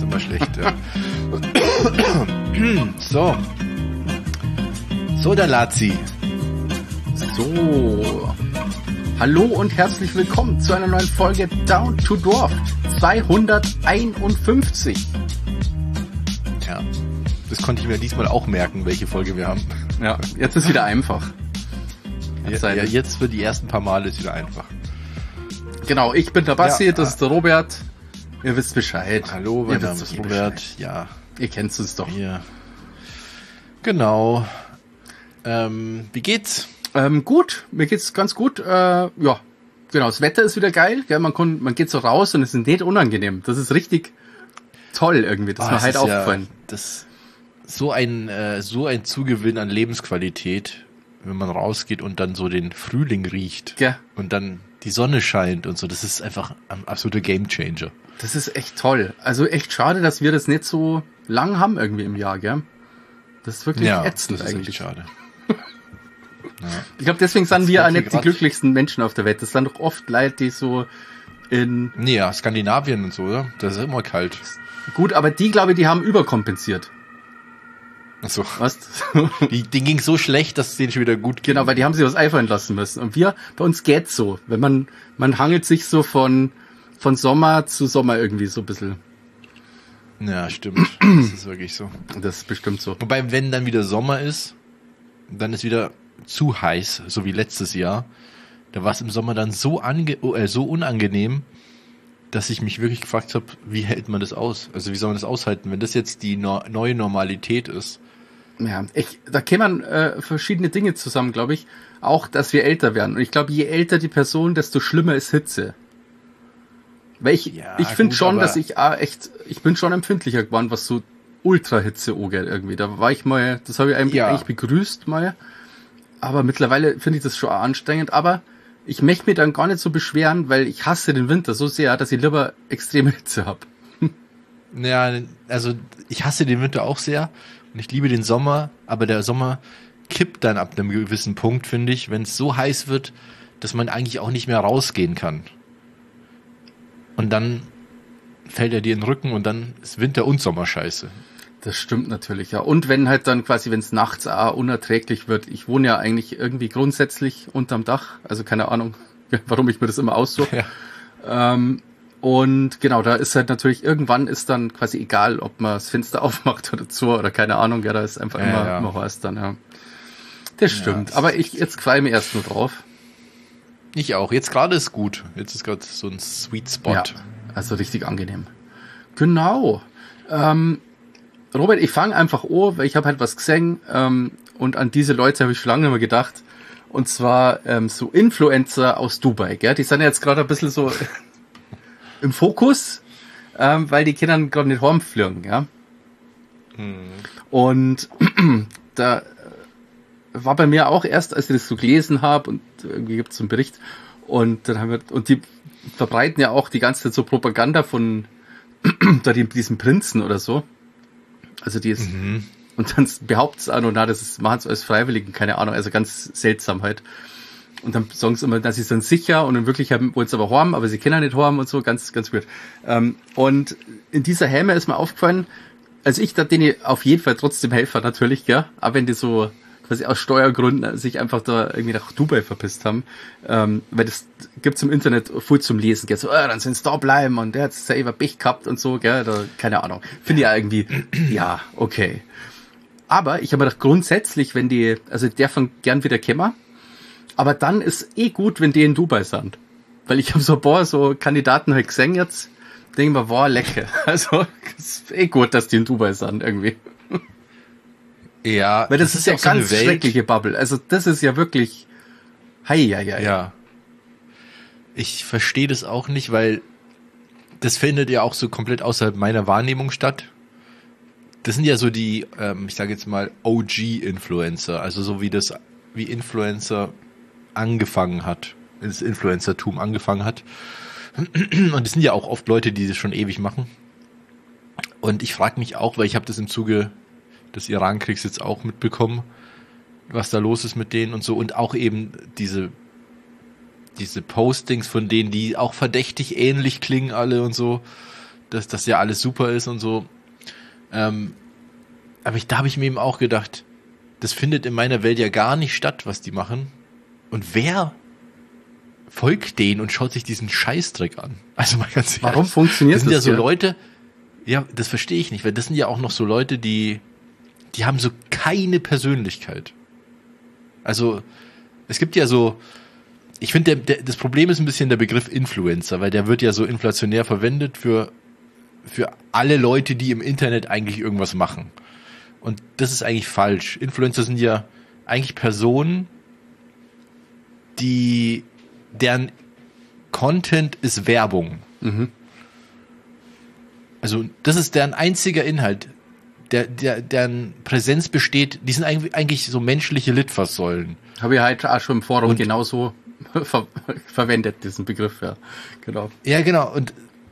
immer schlecht, ja. So, der Lazi. So. Hallo und herzlich willkommen zu einer neuen Folge Down to Dwarf 251. Ja, das konnte ich mir diesmal auch merken, welche Folge wir haben. Ja, jetzt ist wieder einfach. Jetzt für die ersten paar Male ist wieder einfach. Genau, ich bin der Basti, das ist der Robert. Ihr wisst Bescheid. Hallo, mein Name ist Robert. Ja. Ihr kennt es doch. Ja. Genau. Wie geht's? Gut, mir geht's ganz gut. Ja, genau, das Wetter ist wieder geil. Gell? Man geht so raus und es ist nicht unangenehm. Das ist richtig toll irgendwie. Das ist mir halt aufgefallen. Das so ein Zugewinn an Lebensqualität, wenn man rausgeht und dann so den Frühling riecht. Ja. Und dann die Sonne scheint und so. Das ist einfach ein absoluter Gamechanger. Das ist echt toll. Also echt schade, dass wir das nicht so lang haben irgendwie im Jahr, gell? Das ist wirklich ätzend das ist eigentlich. Echt schade. Ja. Ich glaube, deswegen sind wir auch nicht die glücklichsten Menschen auf der Welt. Das sind doch oft Leute, die so in... Nee, ja, Skandinavien und so, oder? Das ist immer kalt. Gut, aber die, glaube ich, die haben überkompensiert. Ach so. Was? Denen ging so schlecht, dass es denen schon wieder gut ging. Genau, weil die haben sich was einfallen lassen müssen. Und bei uns geht's so. Wenn man hangelt sich so von Sommer zu Sommer irgendwie so ein bisschen. Ja, stimmt. Das ist wirklich so. Das ist bestimmt so. Wobei, wenn dann wieder Sommer ist, dann ist wieder zu heiß, so wie letztes Jahr. Da war es im Sommer dann so unangenehm, dass ich mich wirklich gefragt habe, wie hält man das aus? Also wie soll man das aushalten, wenn das jetzt die neue Normalität ist? Ja, da kämen verschiedene Dinge zusammen, glaube ich. Auch, dass wir älter werden. Und ich glaube, je älter die Person, desto schlimmer ist Hitze. Weil ich finde schon, dass ich bin schon empfindlicher geworden, was so Ultrahitze angeht irgendwie. Da war ich mal, das habe ich eigentlich begrüßt mal. Aber mittlerweile finde ich das schon anstrengend. Aber ich möchte mich dann gar nicht so beschweren, weil ich hasse den Winter so sehr, dass ich lieber extreme Hitze habe. Ja, also ich hasse den Winter auch sehr und ich liebe den Sommer, aber der Sommer kippt dann ab einem gewissen Punkt, finde ich, wenn es so heiß wird, dass man eigentlich auch nicht mehr rausgehen kann. Und dann fällt er dir in den Rücken und dann ist Winter und Sommer scheiße. Das stimmt natürlich, ja. Und wenn halt dann quasi, wenn es nachts auch unerträglich wird, ich wohne ja eigentlich irgendwie grundsätzlich unterm Dach, also keine Ahnung, warum ich mir das immer aussuche. Ja. Und genau, da ist halt natürlich, irgendwann ist dann quasi egal, ob man das Fenster aufmacht oder zu, oder keine Ahnung, ja, da ist einfach immer heiß dann, ja. Das stimmt, ja, aber jetzt freue ich mich erst nur drauf. Ich auch, jetzt gerade ist gut, jetzt ist gerade so ein Sweet Spot. Ja, also richtig angenehm. Genau, Robert, ich fange einfach an, weil ich habe halt was gesehen und an diese Leute habe ich schon lange immer gedacht. Und zwar so Influencer aus Dubai, gell? Die sind jetzt gerade ein bisschen so im Fokus, weil die Kinder gerade nicht heimfliegen, ja? Und da war bei mir auch erst, als ich das so gelesen habe und irgendwie gibt es so einen Bericht und dann und die verbreiten ja auch die ganze Zeit so Propaganda von diesem Prinzen oder so. Also die ist, und dann behauptet es auch noch, machen es als Freiwilligen, keine Ahnung, also ganz seltsam halt. Und dann sagen sie immer, dass sie sind sicher und in Wirklichkeit wollen sie aber haben, aber sie können nicht haben und so, ganz, ganz weird. Und in dieser Häme ist mir aufgefallen, also ich darf denen auf jeden Fall trotzdem helfen, natürlich, gell, aber wenn die so quasi aus Steuergründen sich einfach da irgendwie nach Dubai verpisst haben, weil das gibt's im Internet viel zum Lesen, gell, so, dann sind sie da bleiben und der hat selber Pech gehabt und so, gell, da, keine Ahnung. Finde ich ja irgendwie, ja, okay. Aber ich habe mir gedacht, grundsätzlich, wenn die, also der von gern wieder kämmer, aber dann ist gut, wenn die in Dubai sind. Weil ich habe so ein paar so Kandidaten halt gesehen jetzt, denke mir, wow, lecker. Also, ist gut, dass die in Dubai sind, irgendwie. Ja, weil das ist ja ganz so schreckliche Bubble. Also das ist ja wirklich Ja. Ich verstehe das auch nicht, weil das findet ja auch so komplett außerhalb meiner Wahrnehmung statt. Das sind ja so die, ich sage jetzt mal OG-Influencer, also so wie Influencer angefangen hat, das Influencertum angefangen hat. Und das sind ja auch oft Leute, die das schon ewig machen. Und ich frage mich auch, weil ich habe das im Zuge des Iran-Kriegs jetzt auch mitbekommen, was da los ist mit denen und so. Und auch eben diese Postings von denen, die auch verdächtig ähnlich klingen alle und so. dass das ja alles super ist und so. Aber da habe ich mir eben auch gedacht, das findet in meiner Welt ja gar nicht statt, was die machen. Und wer folgt denen und schaut sich diesen Scheißdreck an? Also mal ganz ehrlich. Warum funktioniert das? Das sind ja so Leute, ja, das verstehe ich nicht, weil das sind ja auch noch so Leute, die haben so keine Persönlichkeit. Also, es gibt ja so, ich finde, das Problem ist ein bisschen der Begriff Influencer, weil der wird ja so inflationär verwendet für alle Leute, die im Internet eigentlich irgendwas machen. Und das ist eigentlich falsch. Influencer sind ja eigentlich Personen, deren Content ist Werbung. Mhm. Also das ist deren einziger Inhalt, deren Präsenz besteht. Die sind eigentlich so menschliche Litfaßsäulen. Habe ich halt auch schon im Forum genauso verwendet, diesen Begriff, ja. Genau. Ja, genau. Und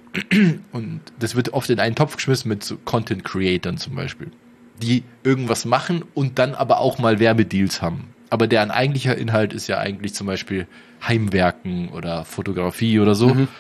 das wird oft in einen Topf geschmissen mit so Content-Creatern zum Beispiel, die irgendwas machen und dann aber auch mal Werbedeals haben. Aber deren eigentlicher Inhalt ist ja eigentlich zum Beispiel Heimwerken oder Fotografie oder so. Mhm.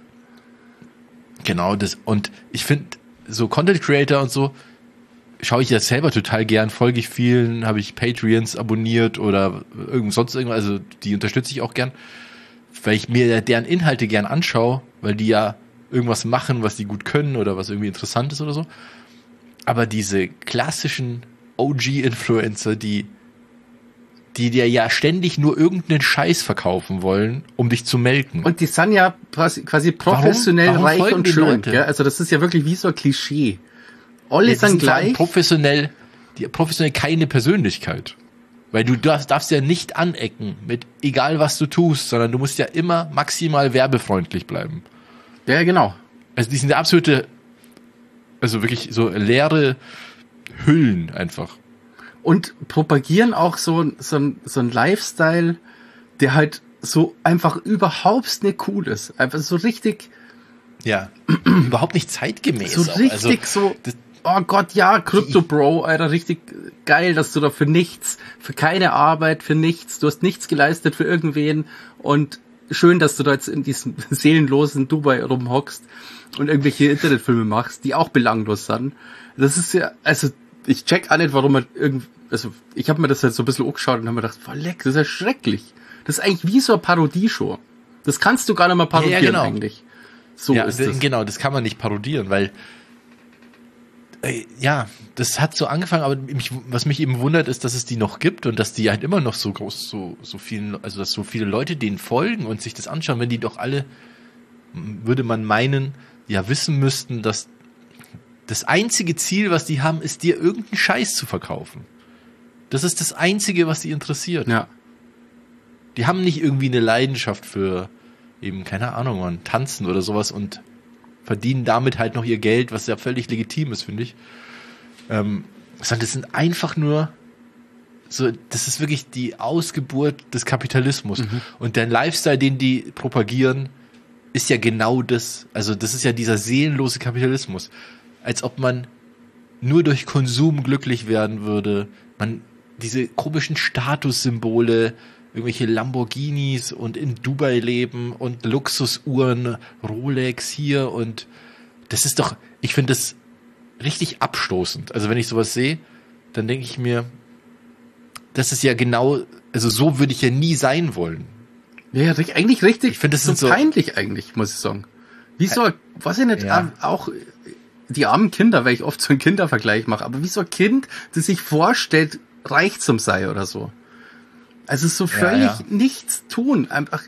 Genau, das. Und ich finde, so Content-Creator und so schaue ich ja selber total gern, folge ich vielen, habe ich Patreons abonniert oder sonst irgendwas, also die unterstütze ich auch gern, weil ich mir deren Inhalte gern anschaue, weil die ja irgendwas machen, was die gut können oder was irgendwie interessant ist oder so. Aber diese klassischen OG-Influencer, die dir ja ständig nur irgendeinen Scheiß verkaufen wollen, um dich zu melken. Und die sind ja quasi professionell warum reich und schön. Gell? Also das ist ja wirklich wie so ein Klischee. Alle sind gleich. Professionell keine Persönlichkeit. Weil du darfst ja nicht anecken mit egal was du tust, sondern du musst ja immer maximal werbefreundlich bleiben. Ja, genau. Also die sind der absolute, also wirklich so leere Hüllen einfach. Und propagieren auch so ein Lifestyle, der halt so einfach überhaupt nicht cool ist. Einfach so richtig. Ja, überhaupt nicht zeitgemäß. So auch. Richtig also, oh Gott, ja, Crypto Bro, Alter, richtig geil, dass du da für nichts, für keine Arbeit, für nichts, du hast nichts geleistet für irgendwen und schön, dass du da jetzt in diesem seelenlosen Dubai rumhockst und irgendwelche Internetfilme machst, die auch belanglos sind. Das ist ja, also ich check auch nicht, warum man also ich habe mir das jetzt so ein bisschen angeschaut und habe mir gedacht, voll leck, das ist ja schrecklich. Das ist eigentlich wie so eine Parodieshow. Das kannst du gar nicht mal parodieren ja, genau. Eigentlich. So ja, ist das. Genau, das kann man nicht parodieren, weil ja, das hat so angefangen, aber was mich eben wundert, ist, dass es die noch gibt und dass die halt immer noch so groß, so vielen, also dass so viele Leute denen folgen und sich das anschauen, wenn die doch alle, würde man meinen, ja wissen müssten, dass das einzige Ziel, was die haben, ist dir irgendeinen Scheiß zu verkaufen. Das ist das Einzige, was sie interessiert. Ja. Die haben nicht irgendwie eine Leidenschaft für eben, keine Ahnung, man, Tanzen oder sowas und verdienen damit halt noch ihr Geld, was ja völlig legitim ist, finde ich. Sondern das sind einfach nur so, das ist wirklich die Ausgeburt des Kapitalismus. Mhm. Und der Lifestyle, den die propagieren, ist ja genau das. Also das ist ja dieser seelenlose Kapitalismus. Als ob man nur durch Konsum glücklich werden würde. Man diese komischen Statussymbole, irgendwelche Lamborghinis und in Dubai leben und Luxusuhren, Rolex hier und das ist doch, ich finde das richtig abstoßend. Also wenn ich sowas sehe, dann denke ich mir, das ist ja genau, also so würde ich ja nie sein wollen. Ja, eigentlich richtig, ich finde das so peinlich eigentlich, muss ich sagen. Wieso, weiß ich nicht, ja. Auch die armen Kinder, weil ich oft so einen Kindervergleich mache, aber wie so ein Kind, das sich vorstellt, reich zum sei oder so. Also so völlig nichts tun. Einfach,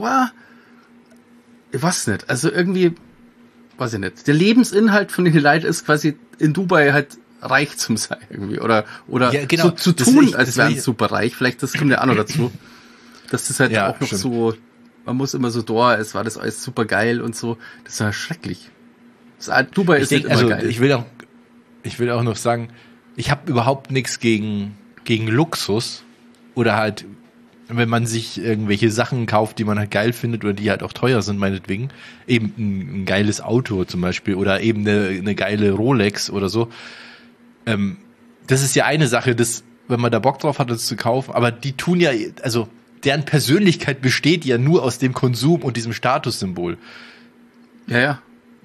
ich weiß nicht, also irgendwie, weiß ich nicht. Der Lebensinhalt von den Leuten ist quasi in Dubai halt reich zum sein irgendwie. Oder ja, genau. So zu tun, als wären super reich. Vielleicht, das kommt ja auch noch dazu. Dass das halt auch noch stimmt. So, man muss immer so es war das alles super geil und so. Das war schrecklich. Dubai ist immer geil. Ich will auch noch sagen, ich habe überhaupt nichts gegen Luxus. Oder halt, wenn man sich irgendwelche Sachen kauft, die man halt geil findet oder die halt auch teuer sind, meinetwegen, eben ein geiles Auto zum Beispiel oder eben eine geile Rolex oder so. Das ist ja eine Sache, wenn man da Bock drauf hat, das zu kaufen, aber die tun ja, also deren Persönlichkeit besteht ja nur aus dem Konsum und diesem Statussymbol. Ja.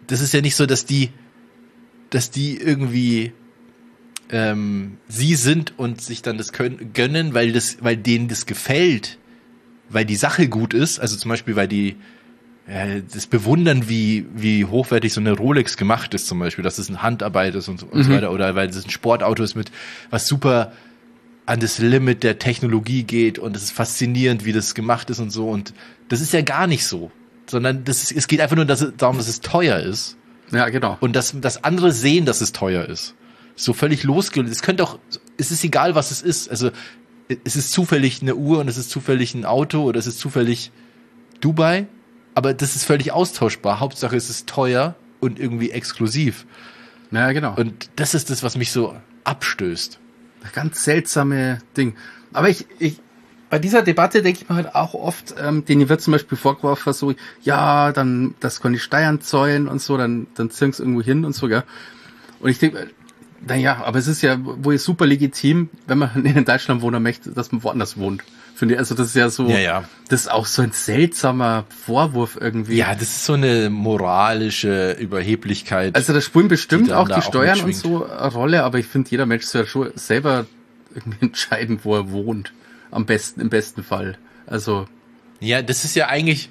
das ist ja nicht so, dass die irgendwie sie sind und sich dann das gönnen, weil denen das gefällt, weil die Sache gut ist, also zum Beispiel, weil die das bewundern, wie hochwertig so eine Rolex gemacht ist zum Beispiel, dass es ein Handarbeit ist und so weiter, oder weil es ein Sportauto ist, mit was super an das Limit der Technologie geht und es ist faszinierend, wie das gemacht ist und so, und das ist ja gar nicht so, sondern es geht einfach nur darum, dass es teuer ist. Ja, genau. Und dass andere sehen, dass es teuer ist. So völlig losgelöst. Es ist egal, was es ist. Also, es ist zufällig eine Uhr und es ist zufällig ein Auto oder es ist zufällig Dubai. Aber das ist völlig austauschbar. Hauptsache, es ist teuer und irgendwie exklusiv. Ja, genau. Und das ist das, was mich so abstößt. Das ganz seltsame Ding. Aber bei dieser Debatte denke ich mir halt auch oft, denen wird zum Beispiel vorgeworfen, so, ja, dann, das können die Steuern zahlen und so, dann ziehen sie irgendwo hin und so, gell. Und ich denke, naja, aber es ist ja wohl super legitim, wenn man in Deutschland wohnen möchte, dass man woanders wohnt. Finde ich, also das ist ja so, das ist auch so ein seltsamer Vorwurf irgendwie. Ja, das ist so eine moralische Überheblichkeit. Also da spielen bestimmt auch die Steuern und so eine Rolle, aber ich finde, jeder Mensch soll schon selber irgendwie entscheiden, wo er wohnt. Im besten Fall. Also. Ja, das ist ja eigentlich,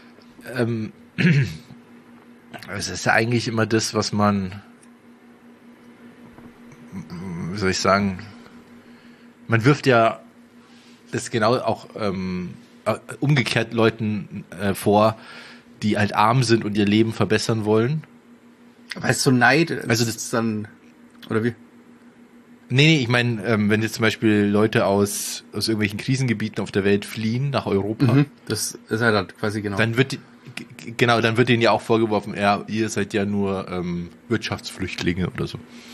es ist ja eigentlich immer das, was man, wie soll ich sagen, man wirft ja das genau auch umgekehrt Leuten vor, die halt arm sind und ihr Leben verbessern wollen. Weißt du, Neid, also das ist dann, oder wie? Nee, ich meine, wenn jetzt zum Beispiel Leute aus irgendwelchen Krisengebieten auf der Welt fliehen nach Europa. Das ist ja dann quasi genau. Dann wird denen ja auch vorgeworfen, ja, ihr seid ja nur Wirtschaftsflüchtlinge oder so.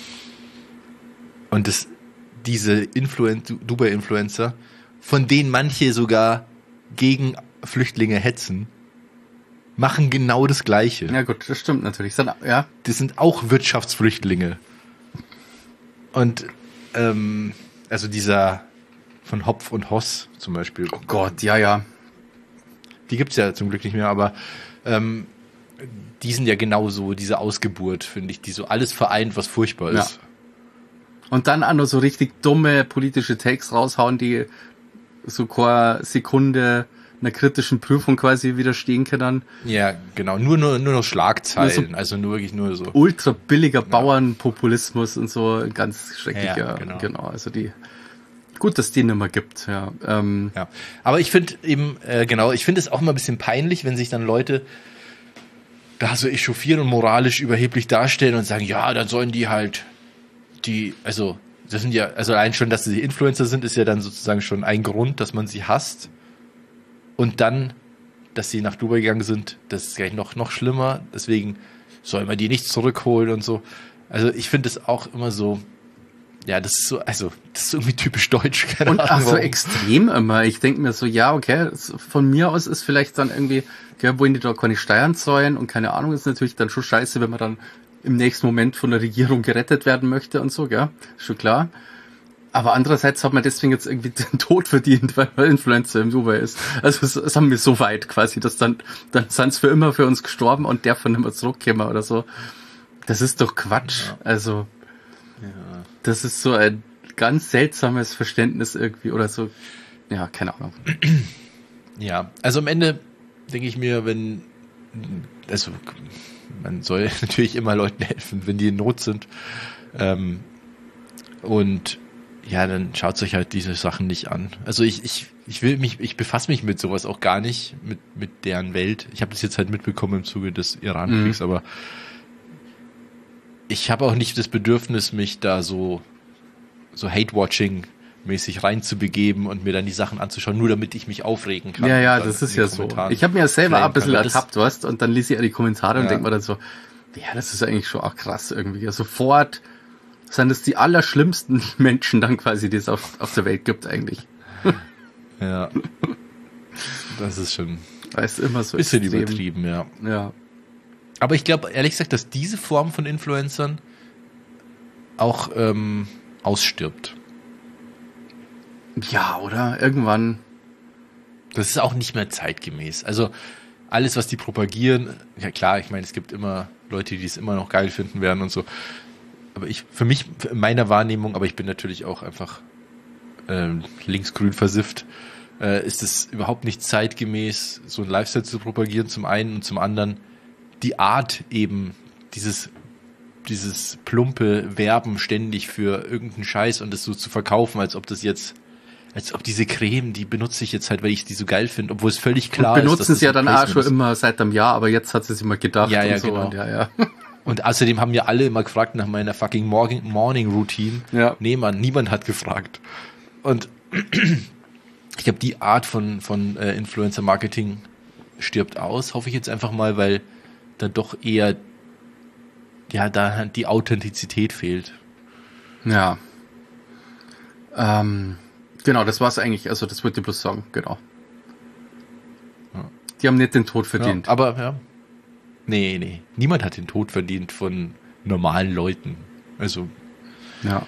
Und diese Dubai-Influencer, von denen manche sogar gegen Flüchtlinge hetzen, machen genau das Gleiche. Ja gut, das stimmt natürlich. Das sind auch Wirtschaftsflüchtlinge. Und also dieser von Hopf und Hoss zum Beispiel. Oh Gott, ja. Die gibt's ja zum Glück nicht mehr, aber die sind ja genauso, diese Ausgeburt, finde ich, die so alles vereint, was furchtbar ist. Ja. Und dann auch noch so richtig dumme politische Takes raushauen, die so keine Sekunde einer kritischen Prüfung quasi widerstehen können. Ja, genau. Nur noch Schlagzeilen, so also nur wirklich nur so. Ultra billiger Bauernpopulismus und so, ganz schrecklicher. Ja, genau. Also gut, dass es den immer gibt, ja. Ja. Aber ich finde eben, ich finde es auch immer ein bisschen peinlich, wenn sich dann Leute da so echauffieren und moralisch überheblich darstellen und sagen, ja, dann sollen die halt das sind ja, also allein schon, dass sie Influencer sind, ist ja dann sozusagen schon ein Grund, dass man sie hasst. Und dann, dass sie nach Dubai gegangen sind, das ist gleich noch schlimmer. Deswegen soll man die nicht zurückholen und so. Also ich finde es auch immer so, ja, das ist irgendwie typisch deutsch. Keine Ahnung. Ach so extrem immer. Ich denke mir so, ja, okay, von mir aus ist vielleicht dann irgendwie, okay, wollen die da keine Steuern zahlen und keine Ahnung, ist natürlich dann schon scheiße, wenn man dann im nächsten Moment von der Regierung gerettet werden möchte und so, gell? Schon klar. Aber andererseits hat man deswegen jetzt irgendwie den Tod verdient, weil man Influencer im Dubai ist. Also es haben wir so weit quasi, dass dann sind es für immer für uns gestorben und der von nicht mehr zurückkäme oder so. Das ist doch Quatsch. Ja. Also das ist so ein ganz seltsames Verständnis irgendwie oder so. Ja, keine Ahnung. Ja, also am Ende denke ich mir, man soll natürlich immer Leuten helfen, wenn die in Not sind. Und ja, dann schaut euch halt diese Sachen nicht an. Also ich befasse mich mit sowas auch gar nicht, mit deren Welt. Ich habe das jetzt halt mitbekommen im Zuge des Iran-Kriegs, aber ich habe auch nicht das Bedürfnis, mich da so Hate-Watching-mäßig reinzubegeben und mir dann die Sachen anzuschauen, nur damit ich mich aufregen kann. Ja, das ist ja so. Ich habe mir ja selber ein bisschen ertappt, weißt, und dann lese ich ja die Kommentare und denke mir dann so, ja, das ist eigentlich schon auch krass irgendwie. Sofort sind es die allerschlimmsten Menschen dann quasi, die es auf der Welt gibt eigentlich. Ja. Das ist schon immer so bisschen übertrieben, ja. Ja. Aber ich glaube, ehrlich gesagt, dass diese Form von Influencern auch ausstirbt. Ja, oder? Irgendwann. Das ist auch nicht mehr zeitgemäß. Also alles, was die propagieren, ja klar, ich meine, es gibt immer Leute, die es immer noch geil finden werden und so. Aber für mich, in meiner Wahrnehmung, aber ich bin natürlich auch einfach linksgrün versifft, ist es überhaupt nicht zeitgemäß, so ein Lifestyle zu propagieren, zum einen, und zum anderen die Art eben, dieses plumpe Werben ständig für irgendeinen Scheiß und das so zu verkaufen, als ob diese Creme, die benutze ich jetzt halt, weil ich die so geil finde, obwohl es völlig klar ist. Benutzen es ja dann auch schon immer seit einem Jahr, aber jetzt hat sie sich mal gedacht. Ja, und so. genau. Und ja. Und außerdem haben ja alle immer gefragt nach meiner fucking Morning Routine. Ja. Nee, Mann, niemand hat gefragt. Und ich glaube, die Art von Influencer Marketing stirbt aus, hoffe ich jetzt einfach mal, weil da doch eher da die Authentizität fehlt. Ja. Genau, das war's eigentlich. Also das wollte ich bloß sagen, genau. Ja. Die haben nicht den Tod verdient. Ja, aber ja. Nee. Niemand hat den Tod verdient von normalen Leuten. Also. Ja.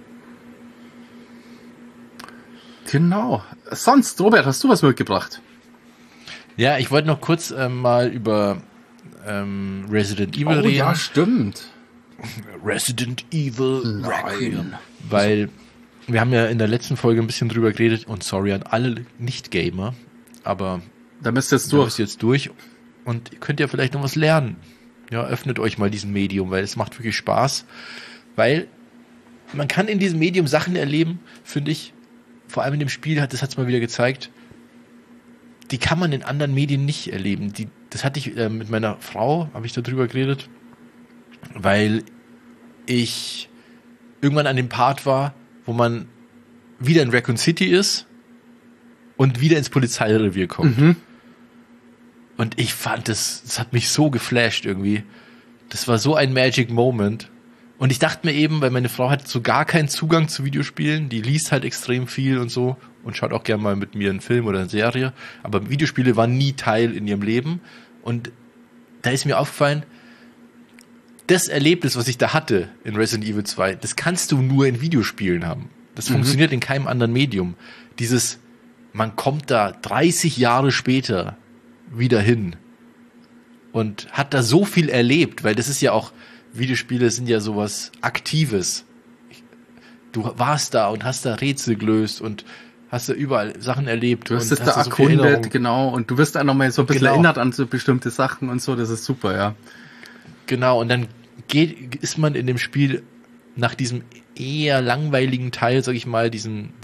Genau. Sonst, Robert, hast du was mitgebracht? Ja, ich wollte noch kurz mal über Resident Evil reden. Ja, stimmt. Resident Evil Requiem. Weil wir haben ja in der letzten Folge ein bisschen drüber geredet und sorry an alle Nicht-Gamer, aber da müsst ihr jetzt durch und ihr könnt ja vielleicht noch was lernen. Ja, öffnet euch mal diesem Medium, weil es macht wirklich Spaß, weil man kann in diesem Medium Sachen erleben, finde ich, vor allem in dem Spiel, das hat es mal wieder gezeigt, die kann man in anderen Medien nicht erleben. Das hatte ich mit meiner Frau, habe ich darüber geredet, weil ich irgendwann an dem Part war, wo man wieder in Raccoon City ist und wieder ins Polizeirevier kommt. Mhm. Und ich fand, das hat mich so geflasht irgendwie. Das war so ein Magic Moment. Und ich dachte mir eben, weil meine Frau hat so gar keinen Zugang zu Videospielen, die liest halt extrem viel und so und schaut auch gerne mal mit mir einen Film oder eine Serie, aber Videospiele waren nie Teil in ihrem Leben. Und da ist mir aufgefallen, das Erlebnis, was ich da hatte in Resident Evil 2, das kannst du nur in Videospielen haben. Das funktioniert in keinem anderen Medium. Man kommt da 30 Jahre später wieder hin und hat da so viel erlebt, weil das ist ja auch, Videospiele sind ja sowas Aktives. Du warst da und hast da Rätsel gelöst und hast da überall Sachen erlebt. Du hast es da erkundet, genau, und du wirst da nochmal so ein bisschen erinnert an so bestimmte Sachen und so, das ist super, ja. Genau, und dann ist man in dem Spiel nach diesem eher langweiligen Teil, sag ich mal, diesen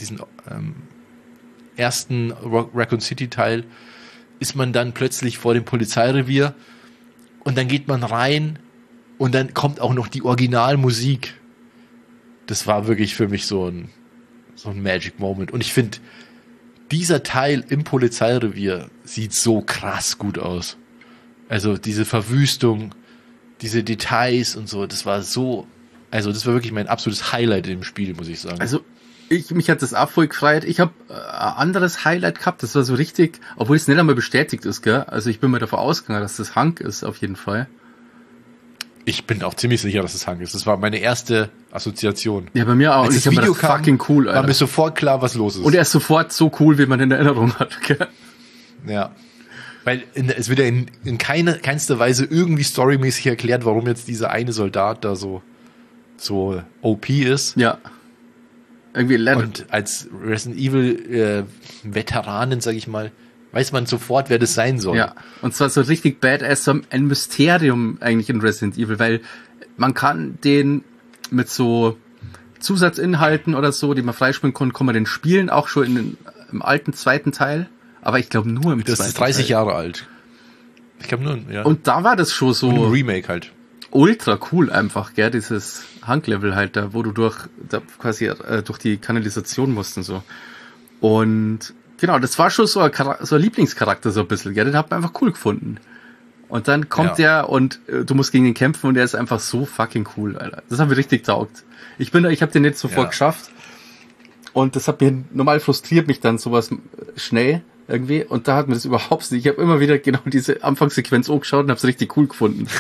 ersten Raccoon City Teil, ist man dann plötzlich vor dem Polizeirevier und dann geht man rein und dann kommt auch noch die Originalmusik. Das war wirklich für mich so ein Magic Moment. Und ich finde, dieser Teil im Polizeirevier sieht so krass gut aus. Also diese Verwüstung, diese Details und so, das war wirklich mein absolutes Highlight im Spiel, muss ich sagen. Also mich hat das auch voll gefreut. Ich habe ein anderes Highlight gehabt, das war so richtig, obwohl es nicht einmal bestätigt ist, gell? Also ich bin mir davon ausgegangen, dass das Hank ist, auf jeden Fall. Ich bin auch ziemlich sicher, dass es Hank ist. Das war meine erste Assoziation. Ja, bei mir auch. Als und das Video kam, fucking cool, Alter. War mir sofort klar, was los ist. Und er ist sofort so cool, wie man in Erinnerung hat, gell? Ja. Weil es wird ja in keinster Weise irgendwie storymäßig erklärt, warum jetzt dieser eine Soldat da so OP ist. Ja. Irgendwie und als Resident Evil Veteranin, sag ich mal, weiß man sofort, wer das sein soll. Ja, und zwar so richtig badass, so ein Mysterium eigentlich in Resident Evil, weil man kann den mit so Zusatzinhalten oder so, die man freispielen kann man den spielen, auch schon im alten zweiten Teil, aber ich glaube nur im zweiten Teil. Das ist 30 Jahre alt. Ich glaube nur, ja. Und da war das schon so... Und ein Remake halt. Ultra cool einfach, gell, dieses Hank-Level halt da, wo du durch die Kanalisation musst und so. Und genau, das war schon so ein Lieblingscharakter so ein bisschen, gell, den hat man einfach cool gefunden. Und dann kommt der und du musst gegen ihn kämpfen und der ist einfach so fucking cool, Alter. Das hat mir richtig taugt. Ich habe den nicht sofort geschafft und das hat mir normal frustriert mich dann sowas schnell irgendwie und da hat mir das überhaupt nicht. Ich habe immer wieder genau diese Anfangssequenz angeschaut und habe es richtig cool gefunden.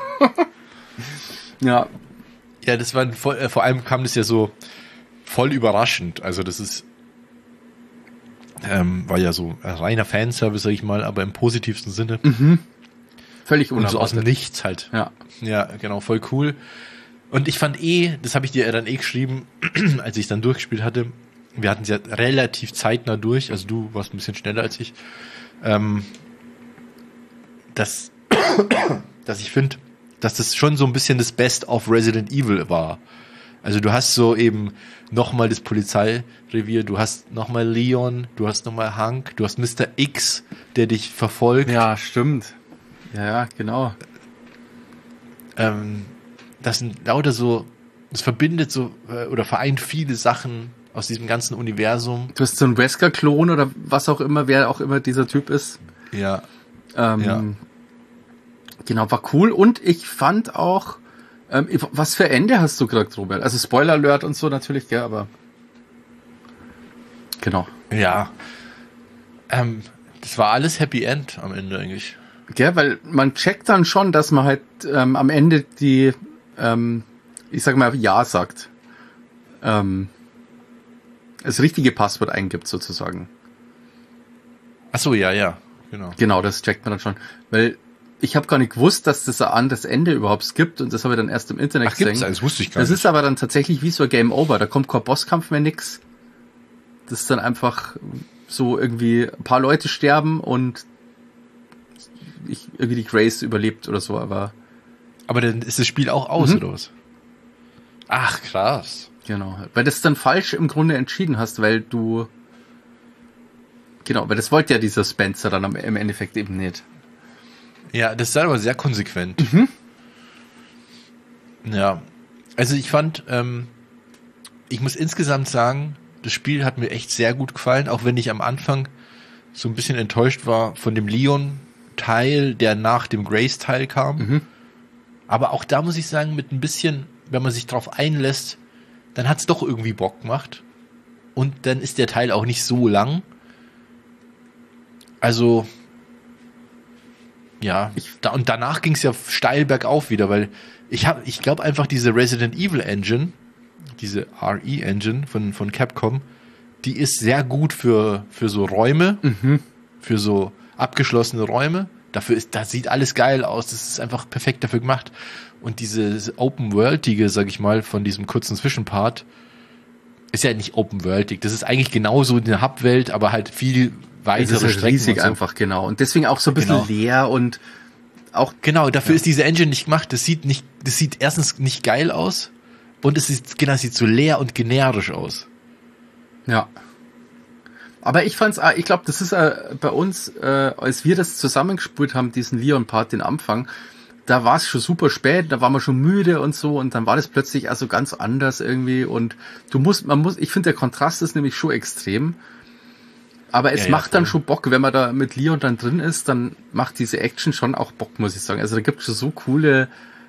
Ja. Ja, das war vor allem kam das ja so voll überraschend. Also das ist war ja so ein reiner Fanservice, sag ich mal, aber im positivsten Sinne. Mhm. Völlig unerwartet. Und so aus dem Nichts halt. Ja. Ja, genau, voll cool. Und ich fand das habe ich dir dann geschrieben, als ich dann durchgespielt hatte, wir hatten es ja relativ zeitnah durch, also du warst ein bisschen schneller als ich, dass ich finde, dass das schon so ein bisschen das Best of Resident Evil war. Also du hast so eben nochmal das Polizeirevier, du hast nochmal Leon, du hast nochmal Hank, du hast Mr. X, der dich verfolgt. Ja, stimmt. Ja, genau. Das sind lauter so, es verbindet so oder vereint viele Sachen aus diesem ganzen Universum. Du hast so einen Wesker-Klon oder was auch immer, wer auch immer dieser Typ ist. Ja. Genau, war cool. Und ich fand auch, was für Ende hast du gesagt, Robert? Also Spoiler-Alert und so natürlich, gell, aber genau. Ja. Das war alles Happy End am Ende eigentlich. Gell, weil man checkt dann schon, dass man halt am Ende die, ich sag mal, Ja sagt. Das richtige Passwort eingibt sozusagen. Ach so, ja, genau. Genau, das checkt man dann schon. Weil ich habe gar nicht gewusst, dass das ein anderes Ende überhaupt gibt und das habe ich dann erst im Internet gesehen. Gibt's das wusste ich gar nicht. Das ist aber dann tatsächlich wie so ein Game Over. Da kommt kein Bosskampf mehr, nix. Das ist dann einfach so irgendwie ein paar Leute sterben und irgendwie die Grace überlebt oder so, aber dann ist das Spiel auch aus, oder was? Ach, krass. Genau, weil das dann falsch im Grunde entschieden hast, weil das wollte ja dieser Spencer dann im Endeffekt eben nicht. Ja, das ist aber sehr konsequent. Ja, also ich fand, ich muss insgesamt sagen, das Spiel hat mir echt sehr gut gefallen, auch wenn ich am Anfang so ein bisschen enttäuscht war von dem Leon-Teil, der nach dem Grace-Teil kam. Aber auch da muss ich sagen, mit ein bisschen, wenn man sich drauf einlässt, dann hat's doch irgendwie Bock gemacht. Und dann ist der Teil auch nicht so lang. Also, ja, und danach ging's ja steil bergauf wieder, weil ich glaube einfach diese Resident Evil Engine, diese RE-Engine von Capcom, die ist sehr gut für so Räume, für so abgeschlossene Räume. Das sieht alles geil aus, das ist einfach perfekt dafür gemacht. Und diese Open-Worldige, sag ich mal, von diesem kurzen Zwischenpart, ist ja nicht Open-Worldig. Das ist eigentlich genauso eine Hub-Welt, aber halt viel weitere Strecken. Das ist riesig und so. einfach, genau. Und deswegen auch so ein bisschen leer und auch... Genau, dafür ist diese Engine nicht gemacht. Das sieht erstens nicht geil aus und es sieht so leer und generisch aus. Ja. Aber ich glaube, das ist bei uns, als wir das zusammengespielt haben, diesen Leon-Part, den Anfang, da war es schon super spät, da waren wir schon müde und so und dann war das plötzlich also ganz anders irgendwie und ich finde, der Kontrast ist nämlich schon extrem, aber es macht dann schon Bock, wenn man da mit Leon dann drin ist, dann macht diese Action schon auch Bock, muss ich sagen. Also da gibt es schon so coole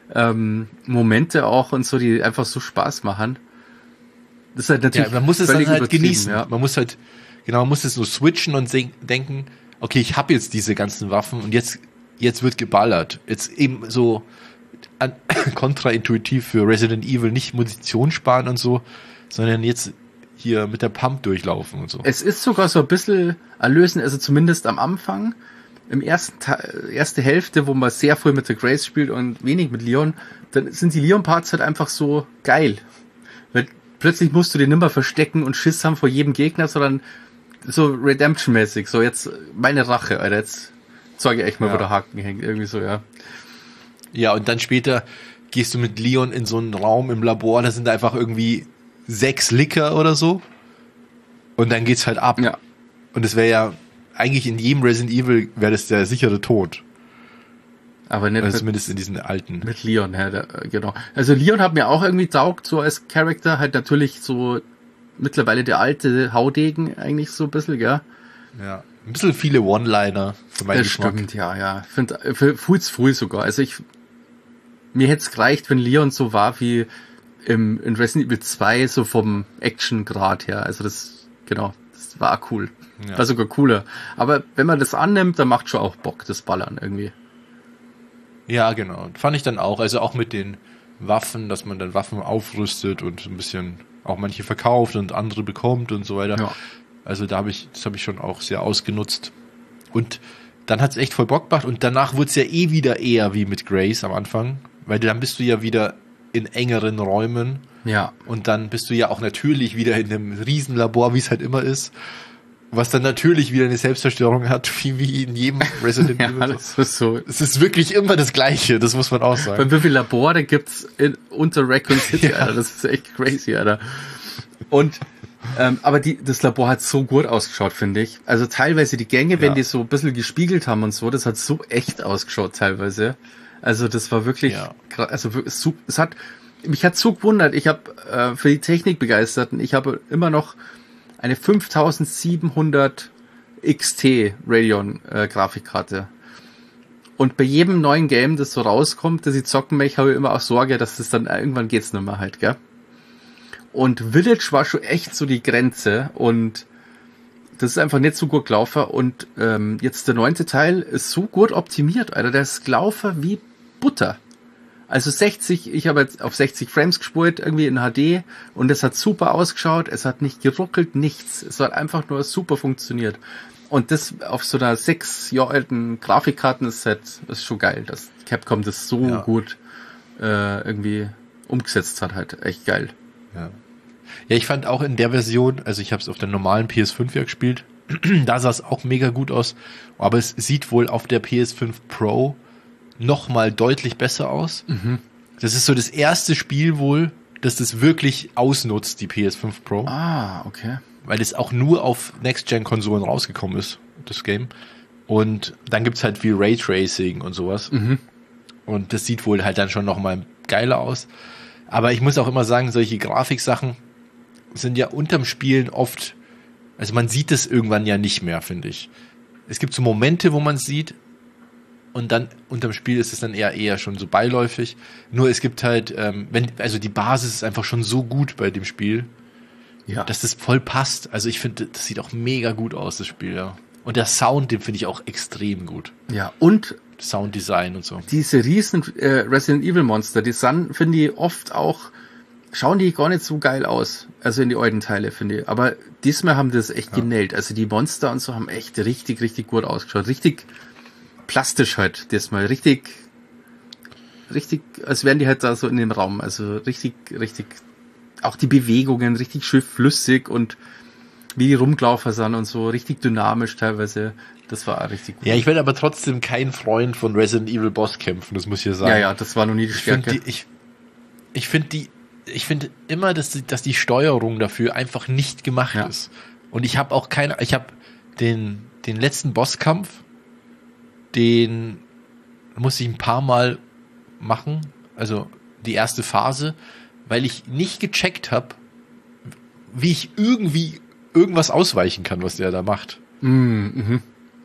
Momente auch und so, die einfach so Spaß machen. Das ist halt natürlich man muss es dann halt genießen. Ja. Man muss es so switchen und denken, okay, ich habe jetzt diese ganzen Waffen und jetzt wird geballert. Jetzt eben so kontraintuitiv für Resident Evil nicht Munition sparen und so, sondern jetzt hier mit der Pump durchlaufen und so. Es ist sogar so ein bisschen erlösend, also zumindest am Anfang, im erste Hälfte, wo man sehr viel mit der Grace spielt und wenig mit Leon, dann sind die Leon-Parts halt einfach so geil. Weil plötzlich musst du den nimmer verstecken und Schiss haben vor jedem Gegner, sondern so Redemption-mäßig, so jetzt meine Rache, Alter, jetzt zeige ich echt mal, wo der Haken hängt, irgendwie so, ja. Ja, und dann später gehst du mit Leon in so einen Raum im Labor, da sind da einfach irgendwie 6 Licker oder so und dann geht's halt ab. Ja. Und es wäre ja, eigentlich in jedem Resident Evil wäre das der sichere Tod. Aber nicht also zumindest in diesen alten. Mit Leon, ja, genau. Also Leon hat mir auch irgendwie taugt, so als Charakter, halt natürlich so mittlerweile der alte Haudegen eigentlich so ein bisschen, gell? Ja, ein bisschen viele One-Liner für meinen Geschmack. Stimmt, ja. Finde früh sogar. Also mir hätte es gereicht, wenn Leon so war wie in Resident Evil 2, so vom Action-Grad her. Also das war cool. Ja. War sogar cooler. Aber wenn man das annimmt, dann macht schon auch Bock, das Ballern irgendwie. Ja, genau. Fand ich dann auch. Also auch mit den Waffen, dass man dann Waffen aufrüstet und ein bisschen auch manche verkauft und andere bekommt und so weiter. Ja. Also das habe ich schon auch sehr ausgenutzt. Und dann hat's echt voll Bock gemacht und danach wurde es ja eh wieder eher wie mit Grace am Anfang, weil dann bist du ja wieder in engeren Räumen. Ja. Und dann bist du ja auch natürlich wieder in einem Riesenlabor, wie es halt immer ist, was dann natürlich wieder eine Selbstzerstörung hat, wie in jedem Resident Evil. Ja, das ist so. Es ist wirklich immer das Gleiche, das muss man auch sagen. Wie viele Labore gibt's unter Raccoon City, Alter? Das ist echt crazy, Alter. Und aber das Labor hat so gut ausgeschaut, finde ich. Also teilweise die Gänge, wenn die so ein bisschen gespiegelt haben und so, das hat so echt ausgeschaut teilweise. Also das war wirklich, also mich hat so gewundert. Ich habe für die Technik Begeisterten, ich habe immer noch eine 5700 XT Radeon Grafikkarte. Und bei jedem neuen Game, das so rauskommt, das ich zocken möchte, habe ich immer auch Sorge, dass das dann irgendwann geht's nicht mehr halt, gell? Und Village war schon echt so die Grenze und das ist einfach nicht so gut gelaufen und jetzt der 9. Teil ist so gut optimiert, Alter, der ist gelaufen wie Butter. Also 60, ich habe jetzt auf 60 Frames gespult, irgendwie in HD und es hat super ausgeschaut, es hat nicht geruckelt, nichts. Es hat einfach nur super funktioniert. Und das auf so einer 6 Jahre alten Grafikkarten ist schon geil, dass Capcom das so gut irgendwie umgesetzt hat, halt echt geil. Ja, ich fand auch in der Version, also ich habe es auf der normalen PS5 ja gespielt, da sah es auch mega gut aus, aber es sieht wohl auf der PS5 Pro noch mal deutlich besser aus. Mhm. Das ist so das erste Spiel wohl, dass das wirklich ausnutzt, die PS5 Pro. Ah, okay. Weil es auch nur auf Next-Gen-Konsolen rausgekommen ist, das Game. Und dann gibt's halt viel Raytracing und sowas. Mhm. Und das sieht wohl halt dann schon noch mal geiler aus. Aber ich muss auch immer sagen, solche Grafiksachen sind ja unterm Spielen oft, also man sieht es irgendwann ja nicht mehr, finde ich. Es gibt so Momente, wo man es sieht und dann unterm Spiel ist es dann eher schon so beiläufig. Nur es gibt halt, also die Basis ist einfach schon so gut bei dem Spiel, dass das voll passt. Also ich finde, das sieht auch mega gut aus, das Spiel, ja. Und der Sound, den finde ich auch extrem gut. Ja, und Sounddesign und so. Diese riesen Resident Evil Monster, die sind, finde ich, oft auch, schauen die gar nicht so geil aus. Also in die alten Teile, finde ich. Aber diesmal haben die das echt genäht. Also die Monster und so haben echt richtig, richtig gut ausgeschaut. Richtig plastisch halt diesmal. Richtig, als wären die halt da so in dem Raum. Also richtig, auch die Bewegungen richtig schön flüssig und wie die rumgelaufen sind und so, richtig dynamisch teilweise. Das war auch richtig gut. Ja, ich bin aber trotzdem kein Freund von Resident Evil Bosskämpfen, das muss ich ja sagen. Ja, das war noch nie die Stärke. Ich finde immer, dass die Steuerung dafür einfach nicht gemacht ist. Und ich habe auch den letzten Bosskampf, den musste ich ein paar Mal machen, also die erste Phase, weil ich nicht gecheckt habe, wie ich irgendwie irgendwas ausweichen kann, was der da macht. Mhm.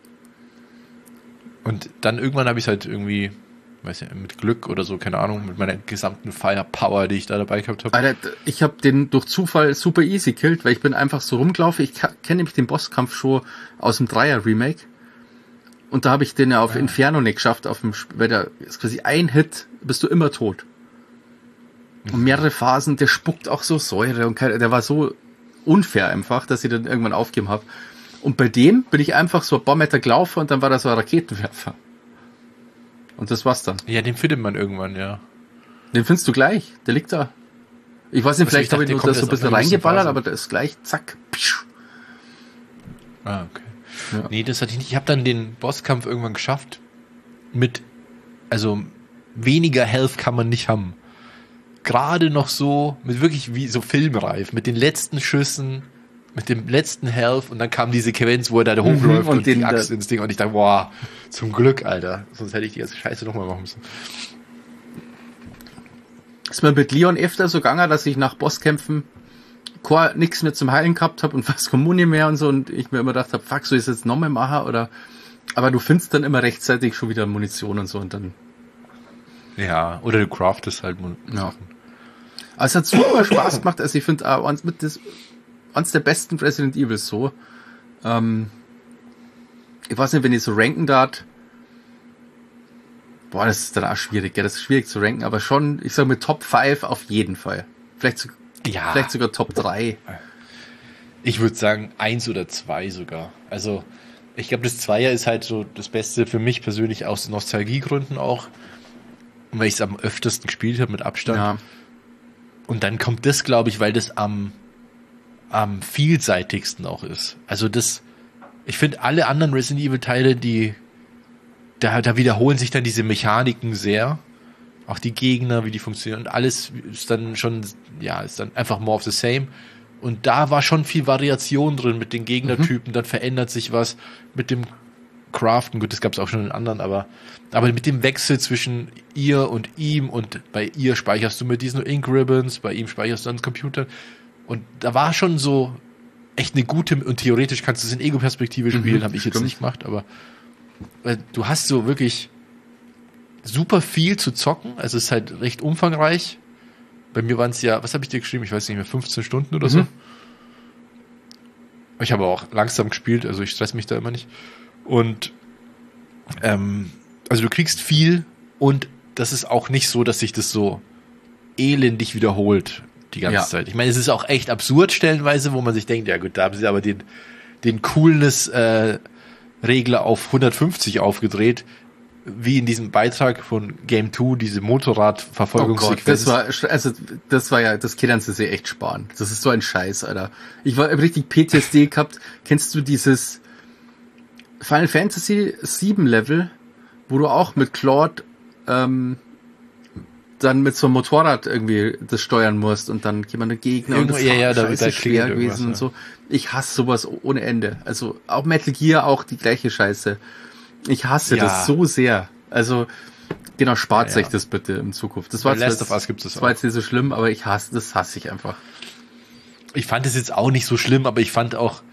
Und dann irgendwann habe ich es halt irgendwie, weiß nicht, mit Glück oder so, keine Ahnung, mit meiner gesamten Firepower, die ich da dabei gehabt habe. Alter, ich habe den durch Zufall super easy killt, weil ich bin einfach so rumgelaufen. Ich kenne nämlich den Bosskampf schon aus dem 3er-Remake. Und da habe ich den ja auf Inferno nicht geschafft, weil der ist quasi ein Hit, bist du immer tot. Und mehrere Phasen, der spuckt auch so Säure und der war so unfair einfach, dass ich dann irgendwann aufgegeben habe. Und bei dem bin ich einfach so ein paar Meter gelaufen und dann war da so ein Raketenwerfer. Und das war's dann. Ja, den findet man irgendwann, ja. Den findest du gleich, der liegt da. Ich weiß nicht, vielleicht habe ich nur da so ein bisschen reingeballert, aber der ist gleich, zack. Ah, okay. Ja. Nee, das hatte ich nicht. Ich habe dann den Bosskampf irgendwann geschafft. Also weniger Health kann man nicht haben. Gerade noch so, mit wirklich wie so filmreif, mit den letzten Schüssen, mit dem letzten Health und dann kam diese Sequenz, wo er da hochläuft und die Axt ins Ding und ich dachte, boah, zum Glück, Alter. Sonst hätte ich die ganze Scheiße nochmal machen müssen. Ist mir mit Leon öfter so gegangen, dass ich nach Bosskämpfen nichts mehr zum Heilen gehabt habe und fast Kommunie mehr und so und ich mir immer gedacht habe, fuck, soll ich es jetzt nochmal machen oder, aber du findest dann immer rechtzeitig schon wieder Munition und so und dann. Ja, oder du craftest halt Sachen. Aber es hat super Spaß gemacht, also ich finde eins der besten Resident Evils so. Ich weiß nicht, wenn ich so ranken darf, das ist dann auch schwierig, das ist schwierig zu ranken, aber schon, ich sage mit Top 5 auf jeden Fall. Vielleicht sogar Top 3. Ich würde sagen 1 oder 2 sogar. Also Ich glaube, das Zweier ist halt so das Beste für mich persönlich aus Nostalgiegründen auch, weil ich es am öftesten gespielt habe mit Abstand. Ja. Und dann kommt das, glaube ich, weil das am vielseitigsten auch ist. Also ich finde alle anderen Resident Evil Teile, da wiederholen sich dann diese Mechaniken sehr. Auch die Gegner, wie die funktionieren. Und alles ist dann schon, ist dann einfach more of the same. Und da war schon viel Variation drin mit den Gegnertypen. Dann verändert sich was mit dem Craften. Gut, das gab es auch schon in anderen, aber mit dem Wechsel zwischen ihr und ihm, und bei ihr speicherst du mit diesen Ink Ribbons, bei ihm speicherst du an Computer. Und da war schon so echt eine gute, und theoretisch kannst du es in Ego-Perspektive spielen, habe ich jetzt nicht gemacht, aber du hast so wirklich super viel zu zocken, also es ist halt recht umfangreich. Bei mir waren es was habe ich dir geschrieben? Ich weiß nicht mehr, 15 Stunden oder so. Ich habe auch langsam gespielt, also ich stress mich da immer nicht. Und also du kriegst viel, und das ist auch nicht so, dass sich das so elendig wiederholt die ganze Zeit. Ich meine, es ist auch echt absurd stellenweise, wo man sich denkt, ja gut, da haben sie aber den Coolness-Regler auf 150 aufgedreht, wie in diesem Beitrag von Game 2, diese Motorradverfolgungssequenz. Oh Gott, das können sie sich echt sparen. Das ist so ein Scheiß, Alter. Ich war richtig PTSD gehabt. Kennst du dieses Final Fantasy 7 Level, wo du auch mit Claude dann mit so einem Motorrad irgendwie das steuern musst und dann jemand der Gegner und das ist schwer gewesen und so. Ich hasse sowas ohne Ende. Also auch Metal Gear, auch die gleiche Scheiße. Ich hasse das so sehr. Also genau, spart euch das bitte in Zukunft. Das war Last of Us gibt es auch. Das war jetzt nicht so schlimm, aber das hasse ich einfach. Ich fand es jetzt auch nicht so schlimm, aber ich fand auch,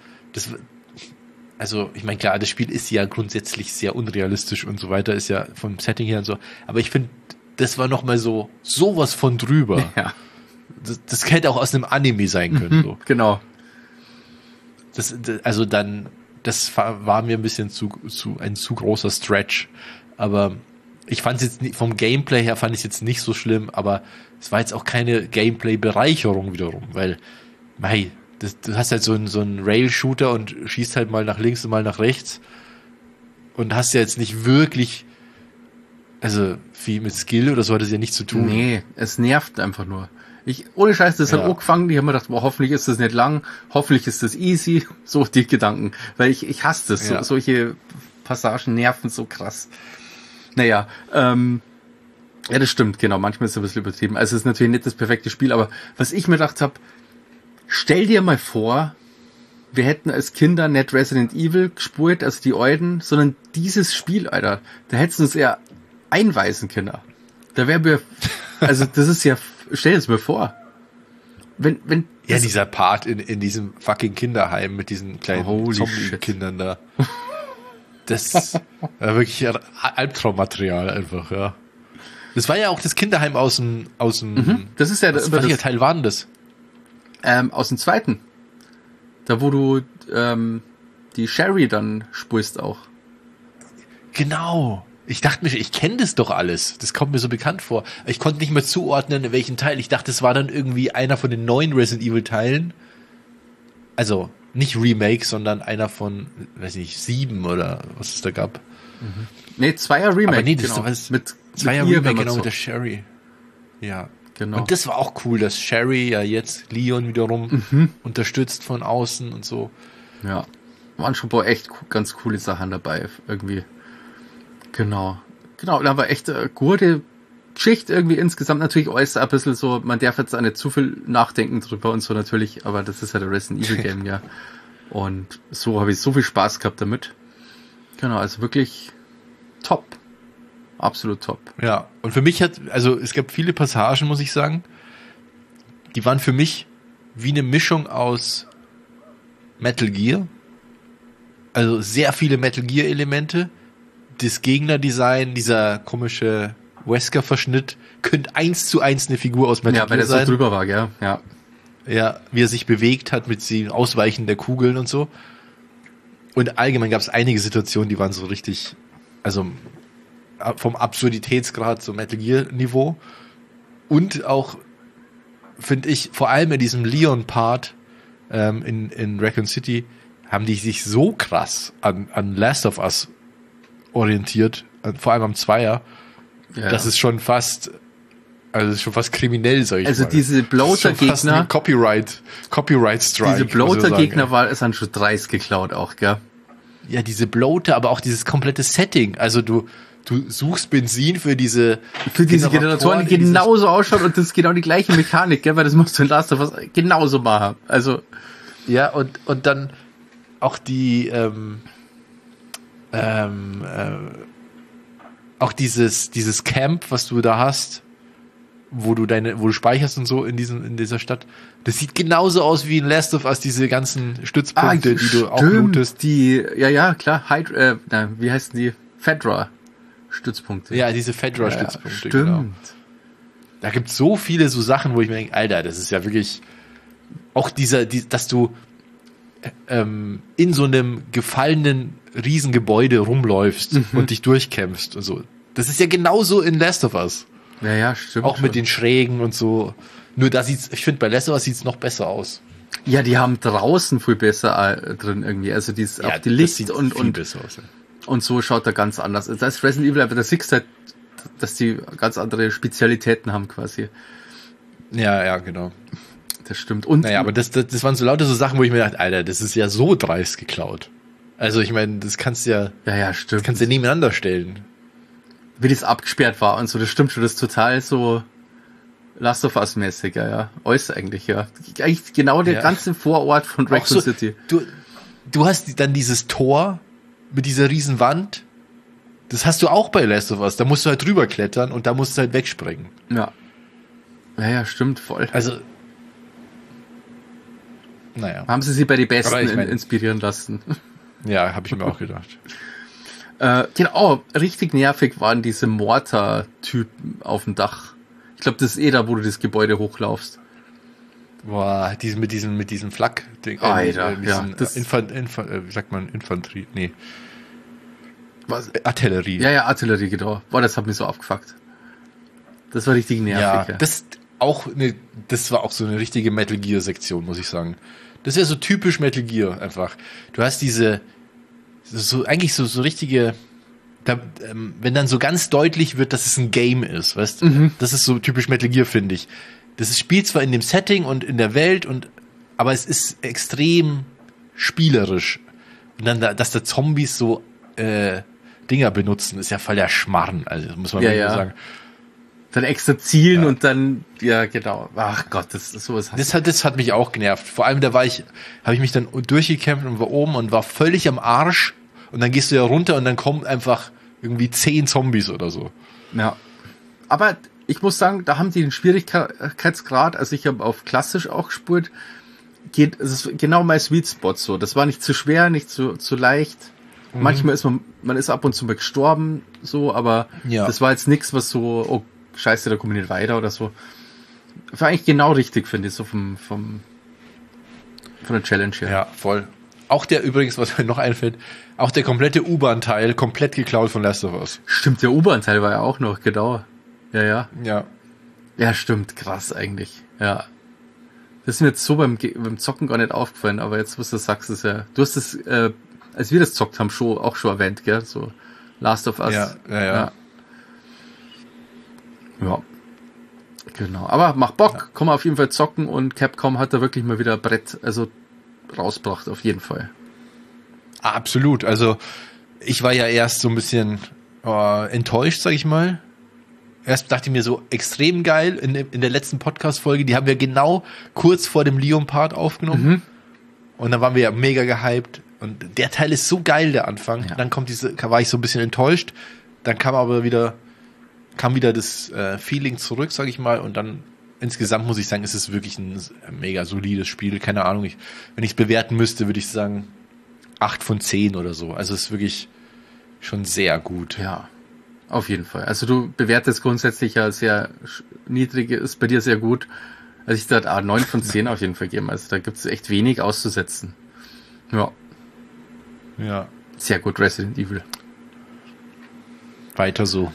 also ich meine, klar, das Spiel ist ja grundsätzlich sehr unrealistisch und so weiter, ist ja vom Setting her und so, aber ich finde, das war nochmal sowas von drüber. Ja. Das hätte auch aus einem Anime sein können. So. Genau. Das war mir ein bisschen ein zu großer Stretch. Aber ich fand es jetzt vom Gameplay her fand ich es jetzt nicht so schlimm, aber es war jetzt auch keine Gameplay-Bereicherung wiederum, weil, du hast halt so einen Rail-Shooter und schießt halt mal nach links und mal nach rechts und hast ja jetzt nicht wirklich, also viel mit Skill oder so hat es ja nichts zu tun. Nee, es nervt einfach nur. Ohne Scheiß, das hat angefangen, die haben mir gedacht, hoffentlich ist das nicht lang, hoffentlich ist das easy, so die Gedanken, weil ich hasse das, solche Passagen nerven so krass. Naja, das stimmt, genau, manchmal ist es ein bisschen übertrieben, also es ist natürlich nicht das perfekte Spiel, aber was ich mir gedacht habe, stell dir mal vor, wir hätten als Kinder nicht Resident Evil gespielt, also die Alten, sondern dieses Spiel, Alter, da hättest du uns eher einweisen können. Da wäre mir, also das ist ja, stell dir das mal vor. Wenn dieser Part in diesem fucking Kinderheim mit diesen kleinen Zombie-Kindern da. Das war wirklich Albtraummaterial einfach, ja. Das war ja auch das Kinderheim aus dem das ist ja welcher Teil war denn das? Aus dem zweiten. Da wo du die Sherry dann spürst auch. Genau. Ich dachte mir, ich kenne das doch alles. Das kommt mir so bekannt vor. Ich konnte nicht mehr zuordnen, in welchen Teil. Ich dachte, es war dann irgendwie einer von den neuen Resident Evil Teilen. Also nicht Remake, sondern einer von, weiß nicht, 7 oder was es da gab. Nee, 2er Remake. Aber nee, das war mit 2er Remake, genau, mit der Sherry. Ja. Genau. Und das war auch cool, dass Sherry ja jetzt Leon wiederum unterstützt von außen und so. Ja. Waren schon echt ganz coole Sachen dabei, irgendwie. Genau, da war echt eine gute Geschichte irgendwie insgesamt. Natürlich alles ein bisschen so, man darf jetzt auch nicht zu viel nachdenken drüber und so natürlich, aber das ist ja der Resident Evil Game, ja. Und so habe ich so viel Spaß gehabt damit. Genau, also wirklich top. Absolut top. Ja, und für mich es gab viele Passagen, muss ich sagen, die waren für mich wie eine Mischung aus Metal Gear. Also sehr viele Metal Gear Elemente. Das Gegnerdesign, dieser komische Wesker-Verschnitt, könnte 1:1 eine Figur aus Metal Gear sein. Ja, weil der so drüber war, gell? Ja. Ja, wie er sich bewegt hat mit dem Ausweichen der Kugeln und so. Und allgemein gab es einige Situationen, die waren so richtig, also vom Absurditätsgrad zum Metal Gear Niveau. Und auch, finde ich, vor allem in diesem Leon-Part in Raccoon City, haben die sich so krass an Last of Us orientiert, vor allem am Zweier, das ist schon fast, also ist schon fast kriminell, sag ich mal. Also diese Bloater-Gegner, Copyright-Strike. Diese Bloater-Gegner sind schon dreist geklaut auch, gell? Ja, diese Bloater, aber auch dieses komplette Setting. Also du suchst Benzin für diese Generatoren, die genauso ausschauen und das ist genau die gleiche Mechanik, gell? Weil das musst du in Last of Us genauso machen. Also ja, und dann auch die auch dieses Camp, was du da hast, wo du speicherst und so in dieser Stadt. Das sieht genauso aus wie in Last of Us, diese ganzen Stützpunkte, die du auch lootest. Ja, klar, wie heißen die? Fedra-Stützpunkte. Ja, diese Fedra-Stützpunkte, stimmt. Genau. Da gibt's so viele so Sachen, wo ich mir denke, Alter, das ist ja wirklich auch dass du in so einem gefallenen Riesengebäude rumläufst und dich durchkämpfst und so. Das ist ja genauso in Last of Us. Ja, stimmt. Auch mit den Schrägen und so. Nur ich finde, bei Last of Us sieht's noch besser aus. Ja, die haben draußen viel besser drin irgendwie. Also auch die Licht und besser aus, ja. Und so schaut er ganz anders. Das ist Resident Evil, aber da siehst du halt, dass die ganz andere Spezialitäten haben quasi. Ja, genau. Das stimmt. Und aber das waren so lauter so Sachen, wo ich mir dachte, Alter, das ist ja so dreist geklaut. Also ich meine, das kannst du ja, stimmt. Das kannst du ja nebeneinander stellen. Wie das abgesperrt war und so, das stimmt schon, das ist total so Last of Us mäßig, ja. Äußer eigentlich, ja. Eigentlich genau der ganze Vorort von Raccoon City. Du hast dann dieses Tor mit dieser riesen Wand. Das hast du auch bei Last of Us. Da musst du halt drüber klettern und da musst du halt wegspringen. Ja. Ja, stimmt, voll. Also, naja. Haben sie bei den Besten inspirieren lassen. Ja, habe ich mir auch gedacht. Genau, richtig nervig waren diese Mortar-Typen auf dem Dach. Ich glaube, das ist da, wo du das Gebäude hochlaufst. Boah, mit diesem Flak-Ding. Alter, wie sagt man, Infanterie? Nee. Was? Artillerie. Ja, Artillerie, genau. Boah, das hat mich so aufgefuckt. Das war richtig nervig. Ja. Das war auch so eine richtige Metal Gear-Sektion, muss ich sagen. Das ist ja so typisch Metal Gear einfach. Du hast eigentlich so richtige, wenn dann so ganz deutlich wird, dass es ein Game ist, weißt du? Das ist so typisch Metal Gear, finde ich. Das spielt zwar in dem Setting und in der Welt aber es ist extrem spielerisch. Und dann, dass da Zombies so Dinger benutzen, ist ja voll der Schmarrn, also muss man wirklich sagen. Dann extra zielen und dann, ja, genau. Ach Gott, das ist sowas. Das hat mich auch genervt. Vor allem, habe ich mich dann durchgekämpft und war oben und war völlig am Arsch. Und dann gehst du ja runter und dann kommen einfach irgendwie 10 Zombies oder so. Ja. Aber ich muss sagen, da haben die den Schwierigkeitsgrad, also ich habe auf klassisch auch gespielt, es ist genau mein Sweet Spot so. Das war nicht zu schwer, nicht zu leicht. Manchmal ist man ist ab und zu mal gestorben, so, aber das war jetzt nichts, was so, oh, scheiße, da komme ich nicht weiter oder so. War eigentlich genau richtig, finde ich, so von der Challenge her. Ja, voll. Auch der übrigens, was mir noch einfällt, auch der komplette U-Bahn-Teil komplett geklaut von Last of Us. Stimmt, der U-Bahn-Teil war ja auch noch, genau. Ja. Ja, stimmt, krass eigentlich, ja. Das ist mir jetzt so beim Zocken gar nicht aufgefallen, aber jetzt, was du sagst, ist ja, du hast es, als wir das zockt haben, auch schon erwähnt, gell, so Last of Us. Ja. Genau, aber macht Bock, kann man auf jeden Fall zocken und Capcom hat da wirklich mal wieder Brett, also rausgebracht, auf jeden Fall. Absolut, also ich war ja erst so ein bisschen enttäuscht, sag ich mal. Erst dachte ich mir so, extrem geil, in der letzten Podcast-Folge, die haben wir genau kurz vor dem Leon-Part aufgenommen. Und dann waren wir ja mega gehypt. Und der Teil ist so geil, der Anfang. Ja. Dann war ich so ein bisschen enttäuscht. Dann kam wieder das Feeling zurück, sag ich mal. Und dann insgesamt muss ich sagen, ist es wirklich ein mega solides Spiel. Keine Ahnung, wenn ich es bewerten müsste, würde ich sagen 8 von 10 oder so. Also es ist wirklich schon sehr gut. Ja, auf jeden Fall. Also du bewertest grundsätzlich ja sehr niedrig, ist bei dir sehr gut. Also ich dachte, 9 von 10 auf jeden Fall geben. Also da gibt es echt wenig auszusetzen. Ja. Sehr gut, Resident Evil. Weiter so.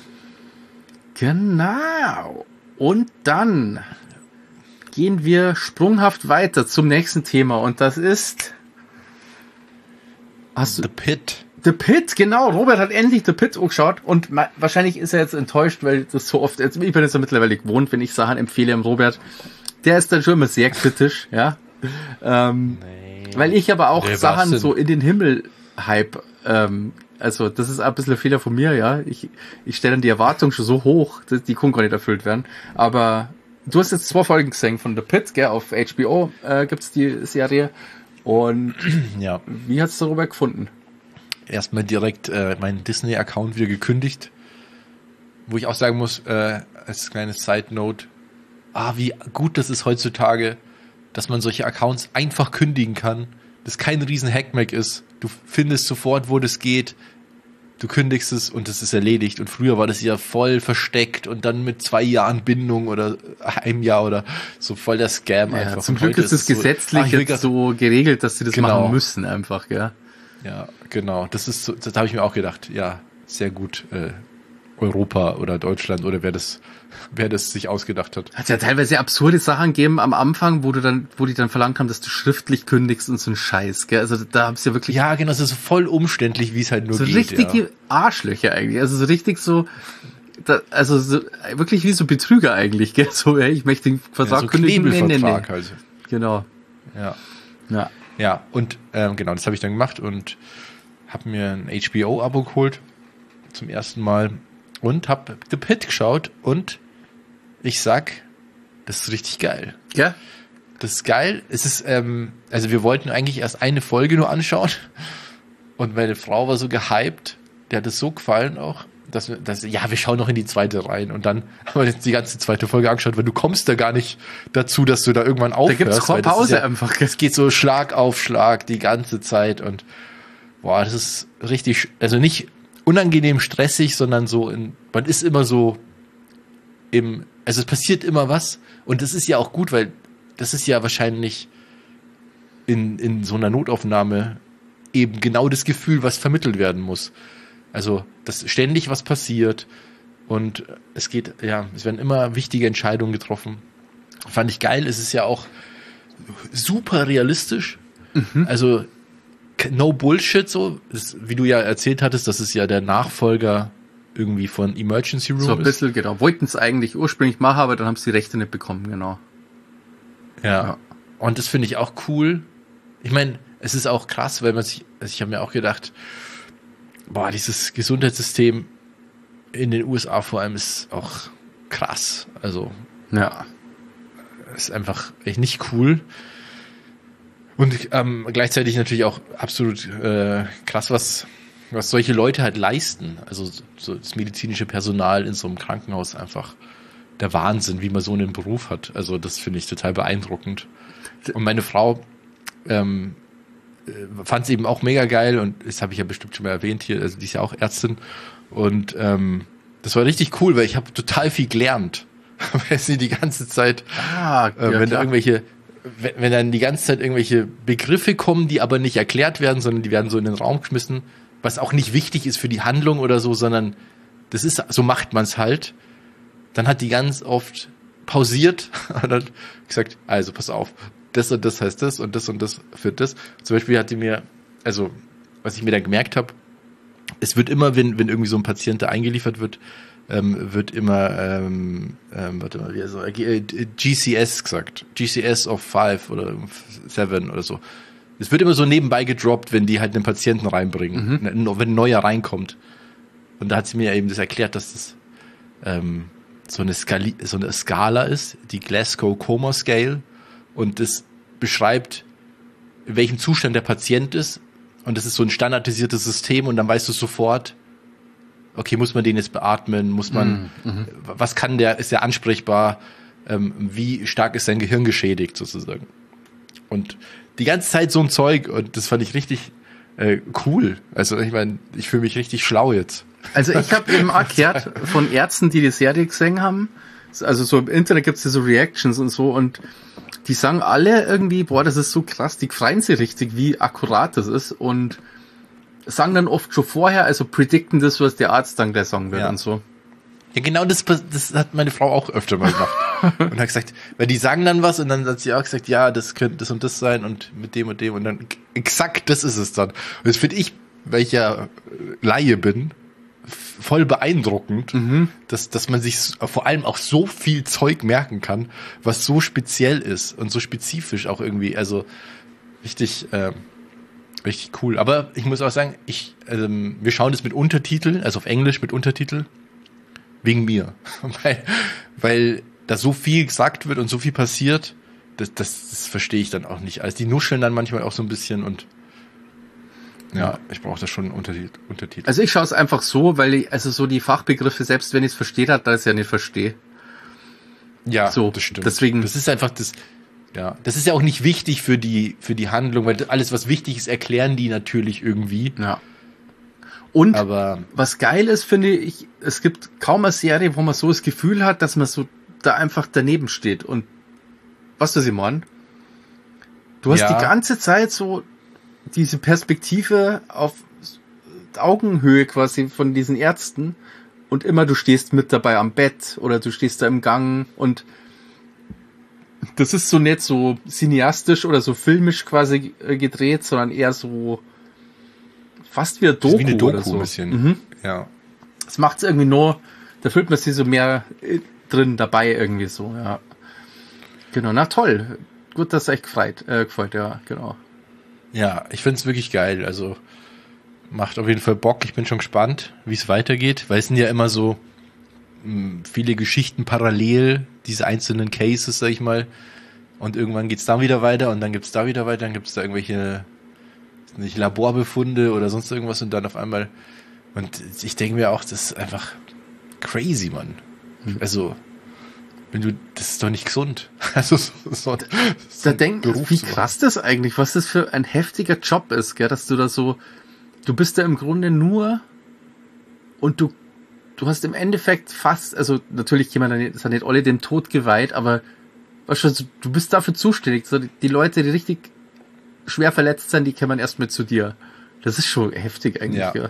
Genau. Und dann gehen wir sprunghaft weiter zum nächsten Thema. Und das ist The Pit. The Pit, genau. Robert hat endlich The Pit angeschaut und wahrscheinlich ist er jetzt enttäuscht, weil das so oft, ich bin jetzt ja mittlerweile gewohnt, wenn ich Sachen empfehle am Robert. Der ist dann schon immer sehr kritisch, ja. Weil ich aber auch Sachen so in den Himmel hype. Also das ist ein bisschen ein Fehler von mir, ja. Ich stelle dann die Erwartung schon so hoch, die können gar nicht erfüllt werden. Aber du hast jetzt 2 Folgen gesehen von The Pit, gell? Auf HBO gibt's die Serie. Und ja. Wie hast du darüber gefunden? Erstmal direkt meinen Disney-Account wieder gekündigt. Wo ich auch sagen muss, als kleine Side-Note, wie gut das ist heutzutage, dass man solche Accounts einfach kündigen kann, das kein riesen Hackmack ist. Du findest sofort, wo das geht, du kündigst es und es ist erledigt. Und früher war das ja voll versteckt und dann mit 2 Jahren Bindung oder einem Jahr oder so voll der Scam einfach. Zum Glück ist es gesetzlich jetzt so geregelt, dass sie das machen müssen einfach, gell? Ja, genau. Das habe ich mir auch gedacht. Ja, sehr gut. Europa oder Deutschland oder wer das sich ausgedacht hat. Hat ja teilweise absurde Sachen gegeben am Anfang, wo die dann verlangt haben, dass du schriftlich kündigst und so ein Scheiß, gell? Also da haben sie ja wirklich. Ja, genau, das ist voll umständlich, wie es halt nur so geht. So richtige Arschlöcher eigentlich. Also so richtig so, wirklich wie so Betrüger eigentlich, gell? So, ich möchte den Vertrag so kündigen. Knebelvertrag halt. Genau. Ja, und genau, das habe ich dann gemacht und habe mir ein HBO-Abo geholt zum ersten Mal und habe The Pit geschaut und ich sag, das ist richtig geil. Ja? Das ist geil. Es ist, also wir wollten eigentlich erst eine Folge nur anschauen und meine Frau war so gehypt, der hat es so gefallen auch, dass wir schauen noch in die zweite rein und dann haben wir jetzt die ganze zweite Folge angeschaut, weil du kommst da gar nicht dazu, dass du da irgendwann aufhörst. Da gibt's keine Pause einfach. Es geht so Schlag auf Schlag die ganze Zeit und das ist richtig, also nicht unangenehm stressig, sondern man ist immer so also es passiert immer was und das ist ja auch gut, weil das ist ja wahrscheinlich in so einer Notaufnahme eben genau das Gefühl, was vermittelt werden muss. Also, dass ständig was passiert und es werden immer wichtige Entscheidungen getroffen. Fand ich geil, es ist ja auch super realistisch. Also, no Bullshit so, wie du ja erzählt hattest, das ist ja der Nachfolger irgendwie von Emergency Room. So ein bisschen, genau. Wollten es eigentlich ursprünglich machen, aber dann haben sie die Rechte nicht bekommen, genau. Ja. Und das finde ich auch cool. Ich meine, es ist auch krass, weil ich habe mir auch gedacht, dieses Gesundheitssystem in den USA vor allem ist auch krass. Also, ist einfach echt nicht cool. Und gleichzeitig natürlich auch absolut krass, was solche Leute halt leisten. Also so das medizinische Personal in so einem Krankenhaus einfach der Wahnsinn, wie man so einen Beruf hat. Also das finde ich total beeindruckend. Und meine Frau fand es eben auch mega geil und das habe ich ja bestimmt schon mal erwähnt hier, also die ist ja auch Ärztin und das war richtig cool, weil ich habe total viel gelernt. Weil sie die ganze Zeit, wenn dann die ganze Zeit irgendwelche Begriffe kommen, die aber nicht erklärt werden, sondern die werden so in den Raum geschmissen, was auch nicht wichtig ist für die Handlung oder so, sondern das ist, so macht man es halt. Dann hat die ganz oft pausiert und hat gesagt, also pass auf, das und das heißt das und das für das. Zum Beispiel hat die mir, also was ich mir dann gemerkt habe, es wird immer, wenn irgendwie so ein Patient da eingeliefert wird, wird immer, GCS gesagt. GCS of 5 oder 7 oder so. Es wird immer so nebenbei gedroppt, wenn die halt einen Patienten reinbringen, wenn ein neuer reinkommt. Und da hat sie mir eben das erklärt, dass das so eine Skala ist, die Glasgow Coma Scale. Und das beschreibt, in welchem Zustand der Patient ist. Und das ist so ein standardisiertes System und dann weißt du sofort, okay, muss man den jetzt beatmen, muss man, was kann ist der ansprechbar, wie stark ist sein Gehirn geschädigt sozusagen. Und die ganze Zeit so ein Zeug und das fand ich richtig cool. Also ich meine, ich fühle mich richtig schlau jetzt. Also ich habe eben auch gehört von Ärzten, die Serie gesehen haben, also so im Internet gibt's ja so Reactions und so und die sagen alle irgendwie, das ist so krass, die freuen sich richtig, wie akkurat das ist und sagen dann oft schon vorher, also predikten das, was der Arzt dann gleich sagen wird und so. Ja, genau das hat meine Frau auch öfter mal gemacht. Und hat gesagt, weil die sagen dann was und dann hat sie auch gesagt, ja, das könnte das und das sein und mit dem und dann exakt das ist es dann. Und das finde ich, weil ich ja Laie bin, voll beeindruckend, dass man sich vor allem auch so viel Zeug merken kann, was so speziell ist und so spezifisch auch irgendwie, also richtig cool. Aber ich muss auch sagen, wir schauen das mit Untertiteln, also auf Englisch mit Untertitel, wegen mir. weil da so viel gesagt wird und so viel passiert, das verstehe ich dann auch nicht. Also die nuscheln dann manchmal auch so ein bisschen und ja, ich brauche da schon Untertitel. Also ich schaue es einfach so, weil ich, also so die Fachbegriffe, selbst wenn ich es verstehe, da ich es ja nicht verstehe. Ja, so, das stimmt. Deswegen. Das ist einfach das ist ja auch nicht wichtig für die Handlung, weil alles, was wichtig ist, erklären die natürlich irgendwie. Ja. Und aber was geil ist, finde ich, es gibt kaum eine Serie, wo man so das Gefühl hat, dass man so da einfach daneben steht. Und was ich meine? Du hast die ganze Zeit so diese Perspektive auf Augenhöhe quasi von diesen Ärzten und immer du stehst mit dabei am Bett oder du stehst da im Gang und das ist so nicht so cineastisch oder so filmisch quasi gedreht, sondern eher so fast wie ein Doku, wie eine Doku oder so. Ein bisschen. Ja. Das macht's irgendwie nur, da fühlt man sich so mehr drin dabei irgendwie so, ja. Genau, na toll. Gut, dass es euch gefreut, ja, genau. Ja, ich find's wirklich geil, also macht auf jeden Fall Bock. Ich bin schon gespannt, wie es weitergeht, weil es sind ja immer so viele Geschichten parallel, diese einzelnen Cases, sag ich mal, und irgendwann geht's da wieder weiter und dann gibt's da wieder weiter, dann gibt's da irgendwelche nicht Laborbefunde oder sonst irgendwas und dann auf einmal und ich denke mir auch, das ist einfach crazy, Mann. Also das ist doch nicht gesund. Also da denkt, wie krass das eigentlich, was das für ein heftiger Job ist, gell, dass du da so, du bist da im Grunde nur und du hast im Endeffekt fast, also natürlich sind nicht alle dem Tod geweiht, aber weißt du, du bist dafür zuständig. So die Leute, die richtig schwer verletzt sind, die kommen erst mit zu dir. Das ist schon heftig eigentlich, ja.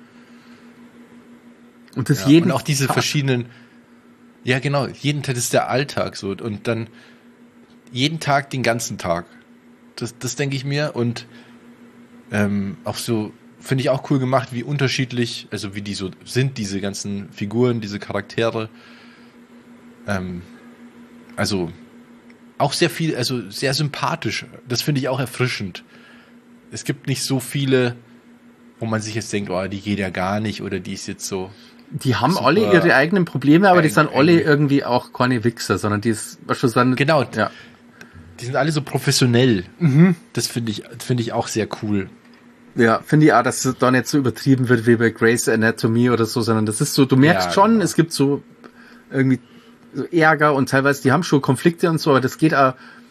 Und das und auch diese Tag. Verschiedenen, ja genau, jeden Tag ist der Alltag so und dann jeden Tag den ganzen Tag. Das denke ich mir und auch so finde ich auch cool gemacht, wie unterschiedlich, also wie die so sind, diese ganzen Figuren, diese Charaktere. Also auch sehr viel, also sehr sympathisch. Das finde ich auch erfrischend. Es gibt nicht so viele, wo man sich jetzt denkt, oh, die geht ja gar nicht oder die ist jetzt so. Die haben alle ihre eigenen Probleme, aber die sind alle irgendwie auch keine Wichser, sondern die ist, was schon sagen. Genau. Ja. Die sind alle so professionell. Das finde ich auch sehr cool. Ja, finde ich auch, dass es da nicht so übertrieben wird wie bei Grey's Anatomy oder so, sondern das ist so, du merkst schon, genau. Es gibt so irgendwie so Ärger und teilweise, die haben schon Konflikte und so, aber das geht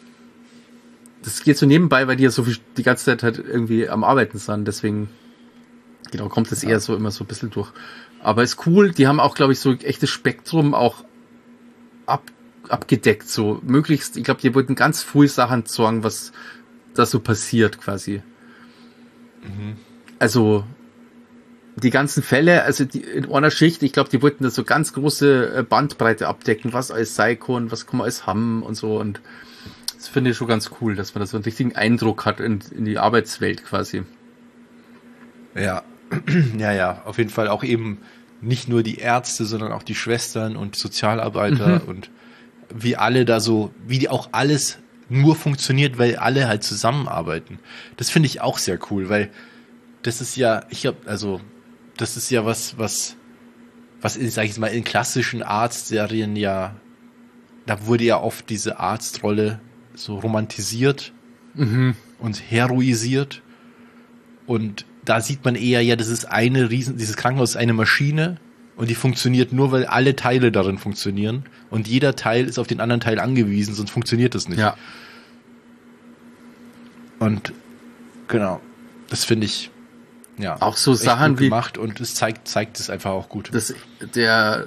so nebenbei, weil die ja so viel die ganze Zeit halt irgendwie am Arbeiten sind, deswegen genau kommt das eher so immer so ein bisschen durch. Aber ist cool, die haben auch, glaube ich, so echtes Spektrum auch abgedeckt, so möglichst, ich glaube, die wollten ganz viele Sachen sagen, was da so passiert quasi. Also die ganzen Fälle, also die in einer Schicht, ich glaube, die wollten da so ganz große Bandbreite abdecken, was alles sein kann, was kann man alles haben und so und das finde ich schon ganz cool, dass man da so einen richtigen Eindruck hat in die Arbeitswelt quasi. Ja, ja, auf jeden Fall auch eben nicht nur die Ärzte, sondern auch die Schwestern und Sozialarbeiter und wie alle da so, wie die auch alles nur funktioniert, weil alle halt zusammenarbeiten. Das finde ich auch sehr cool, weil das ist ja, das ist ja was sag ich jetzt mal, in klassischen Arztserien ja, da wurde ja oft diese Arztrolle so romantisiert und heroisiert und da sieht man eher, ja, das ist dieses Krankenhaus ist eine Maschine und die funktioniert nur, weil alle Teile darin funktionieren und jeder Teil ist auf den anderen Teil angewiesen, sonst funktioniert das nicht. Ja. Und genau, das finde ich auch so Sachen wie gemacht und es zeigt es einfach auch gut. Der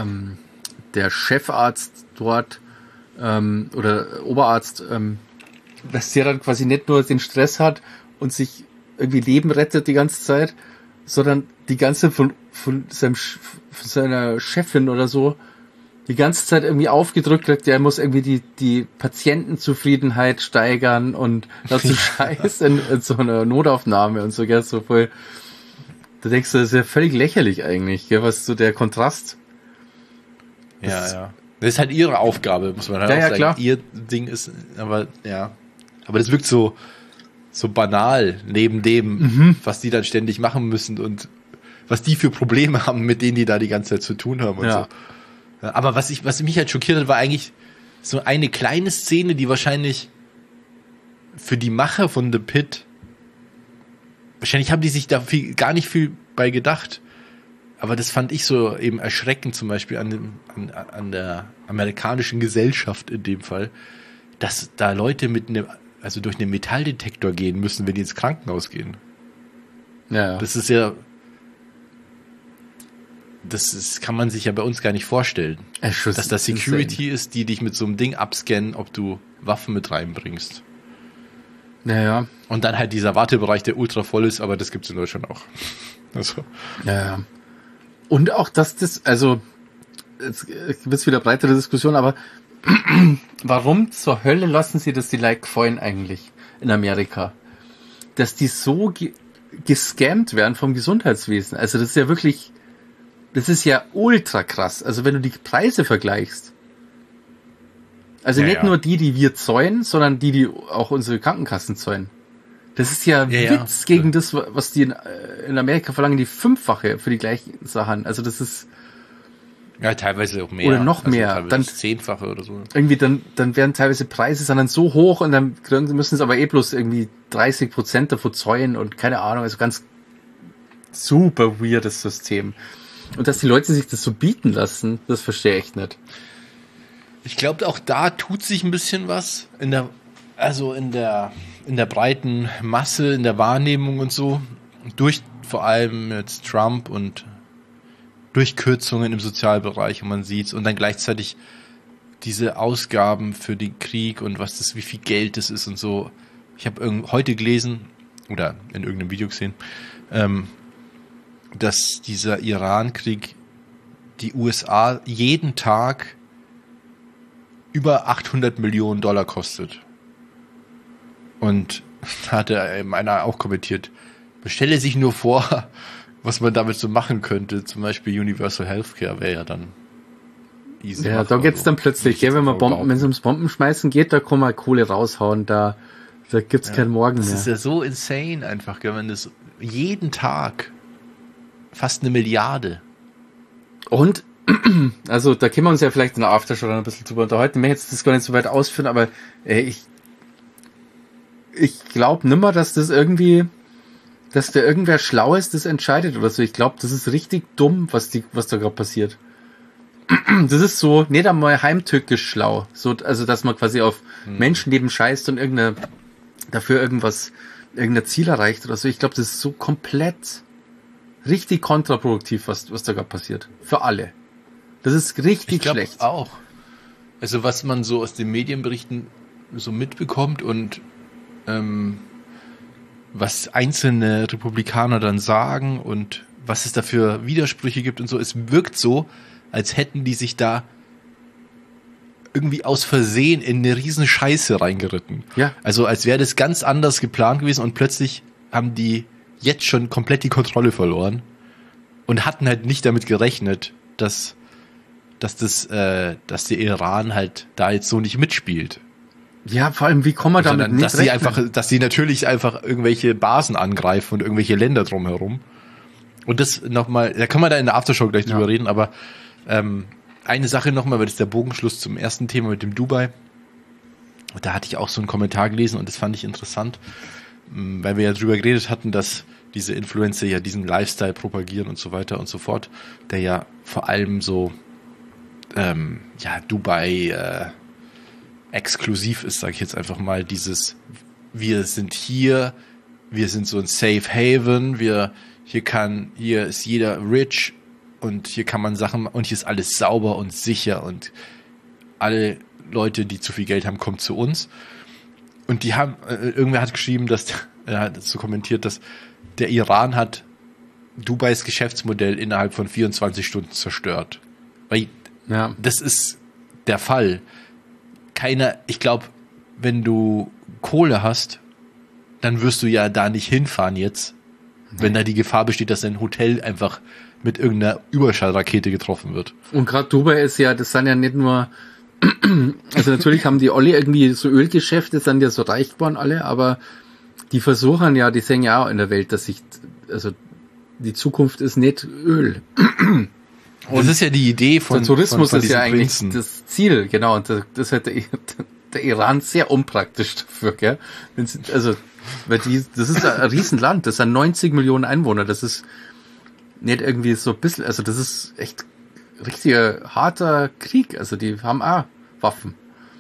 Chefarzt dort oder Oberarzt, dass der dann quasi nicht nur den Stress hat und sich irgendwie Leben rettet die ganze Zeit, sondern die ganze von seiner Chefin oder so die ganze Zeit irgendwie aufgedrückt hat, der muss irgendwie die Patientenzufriedenheit steigern und dazu Scheiß in so einer Notaufnahme und so, gell, so voll. Da denkst du, das ist ja völlig lächerlich eigentlich, gell, was so der Kontrast. Ja. Das ist halt ihre Aufgabe, muss man halt auch sagen. Klar. Ihr Ding ist, aber das wirkt so banal neben dem, was die dann ständig machen müssen und was die für Probleme haben, mit denen die da die ganze Zeit zu tun haben und so. Aber was mich halt schockiert hat, war eigentlich so eine kleine Szene, die wahrscheinlich für die Macher von The Pitt, wahrscheinlich haben die sich da gar nicht viel bei gedacht. Aber das fand ich so eben erschreckend, zum Beispiel an der amerikanischen Gesellschaft in dem Fall, dass da Leute durch einen Metalldetektor gehen müssen, wenn die ins Krankenhaus gehen. Ja. Das kann man sich ja bei uns gar nicht vorstellen. Dass das Security ist, die dich mit so einem Ding abscannen, ob du Waffen mit reinbringst. Ja. Und dann halt dieser Wartebereich, der ultra voll ist, aber das gibt's in Deutschland auch. Also. Ja. Und auch, dass das, also, jetzt wird's wieder breitere Diskussion, aber warum zur Hölle lassen sie das die Like Coin eigentlich in Amerika? Dass die so gescammt werden vom Gesundheitswesen. Also das ist ja wirklich, das ist ja ultra krass. Also wenn du die Preise vergleichst. Also nicht nur die wir zäunen, sondern die auch unsere Krankenkassen zäunen. Das ist ja Witz gegen das, was die in Amerika verlangen, die 5-fache für die gleichen Sachen. Also das ist... Ja, teilweise auch mehr. Oder noch mehr. Dann 10-fache oder so. Irgendwie dann werden teilweise Preise dann so hoch und dann müssen sie aber bloß irgendwie 30% davon zäunen und keine Ahnung. Also ganz super weirdes System. Und dass die Leute sich das so bieten lassen, das verstehe ich nicht. Ich glaube, auch da tut sich ein bisschen was in der breiten Masse, in der Wahrnehmung und so. Durch vor allem jetzt Trump und durch Kürzungen im Sozialbereich, und man sieht's. Und dann gleichzeitig diese Ausgaben für den Krieg und wie viel Geld das ist und so. Ich habe heute gelesen, oder in irgendeinem Video gesehen, dass dieser Iran-Krieg die USA jeden Tag über $800 Millionen kostet. Und da hat einer auch kommentiert, man stelle sich nur vor, was man damit so machen könnte. Zum Beispiel Universal Healthcare wäre ja dann easy. Ja, da geht's dann plötzlich, wenn es ums Bombenschmeißen geht, da kann man Kohle raushauen, da gibt's keinen Morgen mehr. Das ist ja so insane einfach, wenn das jeden Tag fast 1 Milliarde. Und, also da können wir uns ja vielleicht in der Aftershow dann ein bisschen drüber unterhalten. Ich möchte jetzt das gar nicht so weit ausführen, aber ich glaube nimmer, dass da irgendwer Schlaues das entscheidet oder so. Ich glaube, das ist richtig dumm, was da gerade passiert. Das ist so nicht einmal heimtückisch schlau. So, also, dass man quasi auf Menschenleben scheißt und irgendein Ziel erreicht oder so. Ich glaube, das ist so komplett richtig kontraproduktiv, was da gerade passiert. Für alle. Das ist richtig schlecht. Auch. Also, was man so aus den Medienberichten so mitbekommt und was einzelne Republikaner dann sagen und was es da für Widersprüche gibt und so. Es wirkt so, als hätten die sich da irgendwie aus Versehen in eine riesen Scheiße reingeritten. Ja. Also als wäre das ganz anders geplant gewesen und plötzlich haben die jetzt schon komplett die Kontrolle verloren und hatten halt nicht damit gerechnet, dass der Iran halt da jetzt so nicht mitspielt. Ja, vor allem, wie kommen wir damit nicht rechnen? Dass sie natürlich einfach irgendwelche Basen angreifen und irgendwelche Länder drumherum. Und das nochmal, da können wir da in der Aftershow gleich drüber reden, aber eine Sache nochmal, weil das ist der Bogenschluss zum ersten Thema mit dem Dubai. Da hatte ich auch so einen Kommentar gelesen und das fand ich interessant, weil wir ja drüber geredet hatten, dass diese Influencer ja diesen Lifestyle propagieren und so weiter und so fort, der ja vor allem so Dubai exklusiv ist, sage ich jetzt einfach mal, dieses wir sind hier, wir sind so ein Safe Haven, hier ist jeder rich und hier kann man Sachen, und hier ist alles sauber und sicher und alle Leute, die zu viel Geld haben, kommen zu uns. Und die haben, irgendwer hat geschrieben, er hat so kommentiert, dass der Iran hat Dubais Geschäftsmodell innerhalb von 24 Stunden zerstört. Weil das ist der Fall. Ich glaube, wenn du Kohle hast, dann wirst du ja da nicht hinfahren jetzt, wenn da die Gefahr besteht, dass dein Hotel einfach mit irgendeiner Überschallrakete getroffen wird. Und gerade Dubai ist ja, das sind ja nicht nur, also natürlich haben die alle irgendwie so Ölgeschäfte, sind ja so reich geworden alle, aber die versuchen ja, die sehen ja auch in der Welt, dass also die Zukunft ist nicht Öl. Und das ist ja die Idee von der Tourismus von ist ja eigentlich Prinzen. Das Ziel, genau, und das hat der Iran sehr unpraktisch dafür, gell? Weil das ist ein Riesenland, das sind 90 Millionen Einwohner, das ist nicht irgendwie so ein bisschen, also das ist echt richtiger harter Krieg, also die haben auch Waffen.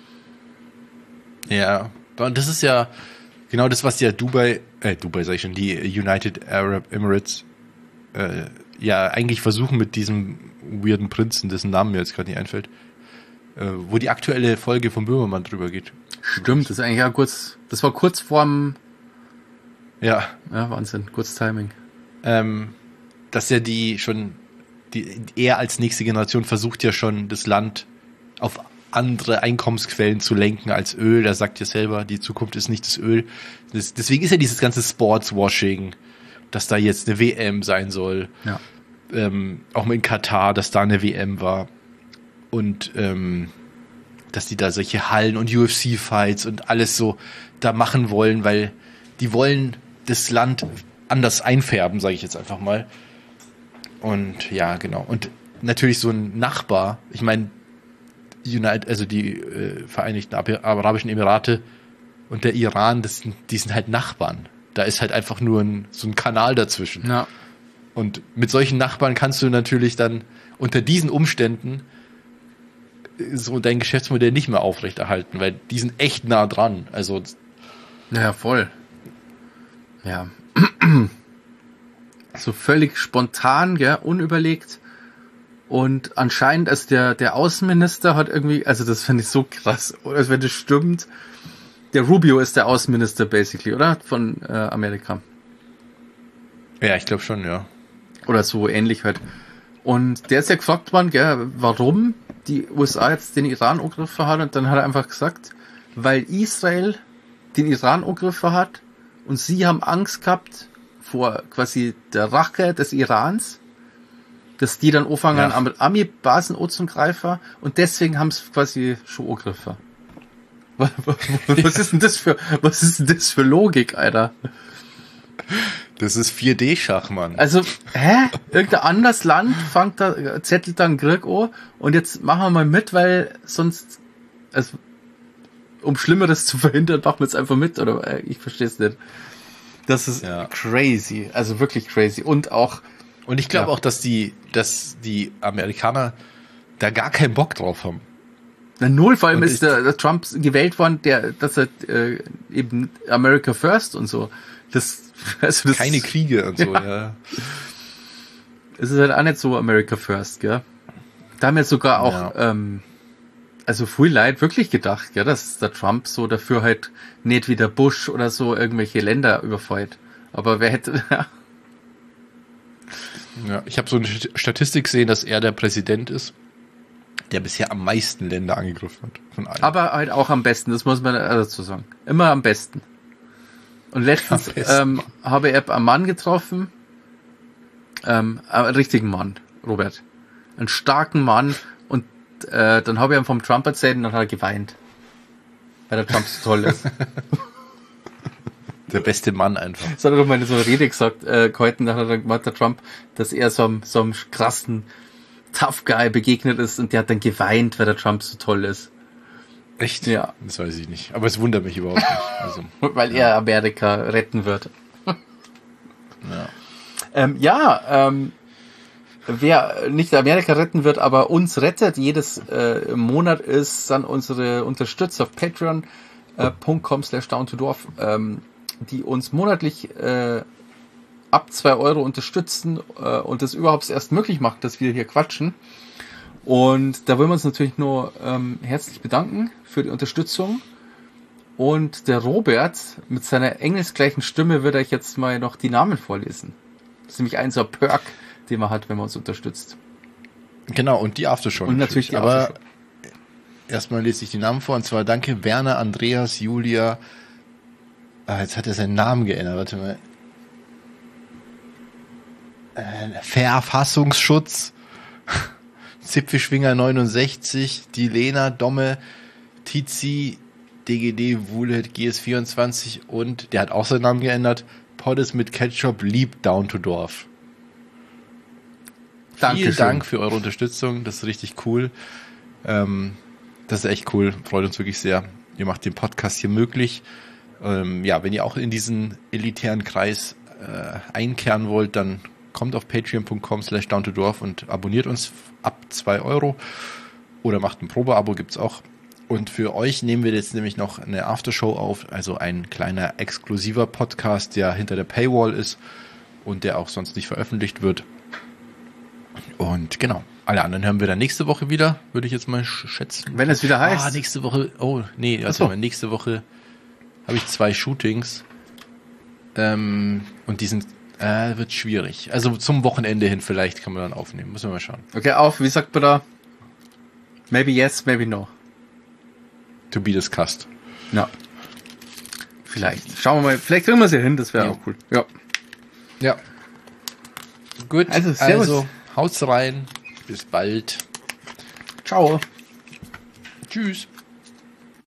Ja, und das ist ja genau das, was ja Dubai sag ich schon, die United Arab Emirates ja eigentlich versuchen mit diesem weirden Prinzen, dessen Namen mir jetzt gerade nicht einfällt, wo die aktuelle Folge von Böhmermann drüber geht. Stimmt, das ist eigentlich auch das war kurz vorm Ja, Wahnsinn, kurz Timing. Dass ja er als nächste Generation versucht ja schon, das Land auf andere Einkommensquellen zu lenken als Öl. Er sagt ja selber, die Zukunft ist nicht das Öl. Deswegen ist ja dieses ganze Sportswashing, dass da jetzt eine WM sein soll. Ja. Auch in Katar, dass da eine WM war. Und dass die da solche Hallen und UFC-Fights und alles so da machen wollen, weil die wollen das Land anders einfärben, sage ich jetzt einfach mal. Und ja, genau. Und natürlich so ein Nachbar, ich meine, die Vereinigten Arabischen Emirate und der Iran, die sind halt Nachbarn. Da ist halt einfach nur so ein Kanal dazwischen. Ja. Und mit solchen Nachbarn kannst du natürlich dann unter diesen Umständen so dein Geschäftsmodell nicht mehr aufrechterhalten, weil die sind echt nah dran. Also ja, voll. Ja. So völlig spontan, gell, unüberlegt. Und anscheinend, also der Außenminister hat irgendwie, also das finde ich so krass, als wenn das stimmt. Der Rubio ist der Außenminister basically, oder? Von Amerika. ja, ich glaube schon, ja. Oder so ähnlich halt. Und der ist ja gefragt worden, gell, warum die USA jetzt den Iran angegriffen hat. Und dann hat er einfach gesagt, weil Israel den Iran angegriffen hat und sie haben Angst gehabt vor quasi der Rache des Irans, dass die dann anfangen mit Ami-Basen anzugreifen und deswegen haben sie quasi schon angegriffen. Was ist denn das für Logik, Alter? Das ist 4D-Schach, Mann. Also, irgendein anderes Land zettelt da einen Krieg an und jetzt machen wir mal mit, weil sonst, also, um Schlimmeres zu verhindern, machen wir jetzt einfach mit, oder? Ich verstehe es nicht. Das ist crazy, also wirklich crazy. Und ich glaube auch, dass die Amerikaner da gar keinen Bock drauf haben. Na null, vor allem ist der Trump gewählt worden, dass er eben America First und so. Keine Kriege und so, ja. Es ist halt auch nicht so America First, gell? Da haben jetzt sogar auch, also viel Leute wirklich gedacht, gell, dass der Trump so dafür halt nicht wie der Bush oder so irgendwelche Länder überfällt. Aber wer hätte... Ja, ich habe so eine Statistik gesehen, dass er der Präsident ist, der bisher am meisten Länder angegriffen hat. Von allen. Aber halt auch am besten, das muss man dazu sagen. Immer am besten. Und letztens habe ich einen Mann getroffen, einen richtigen Mann, Robert. Einen starken Mann. Und dann habe ich ihm vom Trump erzählt und dann hat er geweint. Weil der Trump so toll ist. Der beste Mann einfach. Das hat er doch mal in so einer Rede gesagt, gehalten, da hat er gemacht, der Trump, dass er so einem krassen Tough Guy begegnet ist und der hat dann geweint, weil der Trump so toll ist. Echt? Ja. Das weiß ich nicht. Aber es wundert mich überhaupt nicht. Also, weil er Amerika retten wird. Wer nicht Amerika retten wird, aber uns rettet, jedes Monat ist dann unsere Unterstützer auf patreon.com/downtodorf, die uns monatlich ab 2 Euro unterstützen und das überhaupt erst möglich macht, dass wir hier quatschen. Und da wollen wir uns natürlich nur herzlich bedanken für die Unterstützung. Und der Robert mit seiner engelsgleichen Stimme wird euch jetzt mal noch die Namen vorlesen. Das ist nämlich ein so ein Perk, den man hat, wenn man uns unterstützt. Genau, und die Aftershow. Und natürlich die Aber Aftershow. Erstmal lese ich die Namen vor, und zwar danke Werner, Andreas, Julia. Jetzt hat er seinen Namen geändert, warte mal. Verfassungsschutz, Zipfelschwinger 69, die Lena, Domme, Tizi, DGD, Wulet, GS24 und, der hat auch seinen Namen geändert, Poddes mit Ketchup, lieb Down to Dorf. Vielen Dank für eure Unterstützung, das ist richtig cool. Das ist echt cool, freut uns wirklich sehr. Ihr macht den Podcast hier möglich. Wenn ihr auch in diesen elitären Kreis einkehren wollt, dann kommt auf patreon.com/downtodorf und abonniert uns ab 2 Euro oder macht ein Probeabo, gibt's auch. Und für euch nehmen wir jetzt nämlich noch eine Aftershow auf, also ein kleiner exklusiver Podcast, der hinter der Paywall ist und der auch sonst nicht veröffentlicht wird. Und genau, alle anderen hören wir dann nächste Woche wieder, würde ich jetzt mal schätzen. Wenn es wieder heißt. Nächste Woche, nächste Woche habe ich 2 Shootings. Und die sind, wird schwierig. Also zum Wochenende hin vielleicht kann man dann aufnehmen. Müssen wir mal schauen. Okay, wie sagt man da? Maybe yes, maybe no. To be discussed. Ja. Vielleicht. Schauen wir mal. Vielleicht kriegen wir es ja hin. Das wäre auch cool. Ja. Ja. Gut. Also, haut's rein. Bis bald. Ciao. Tschüss.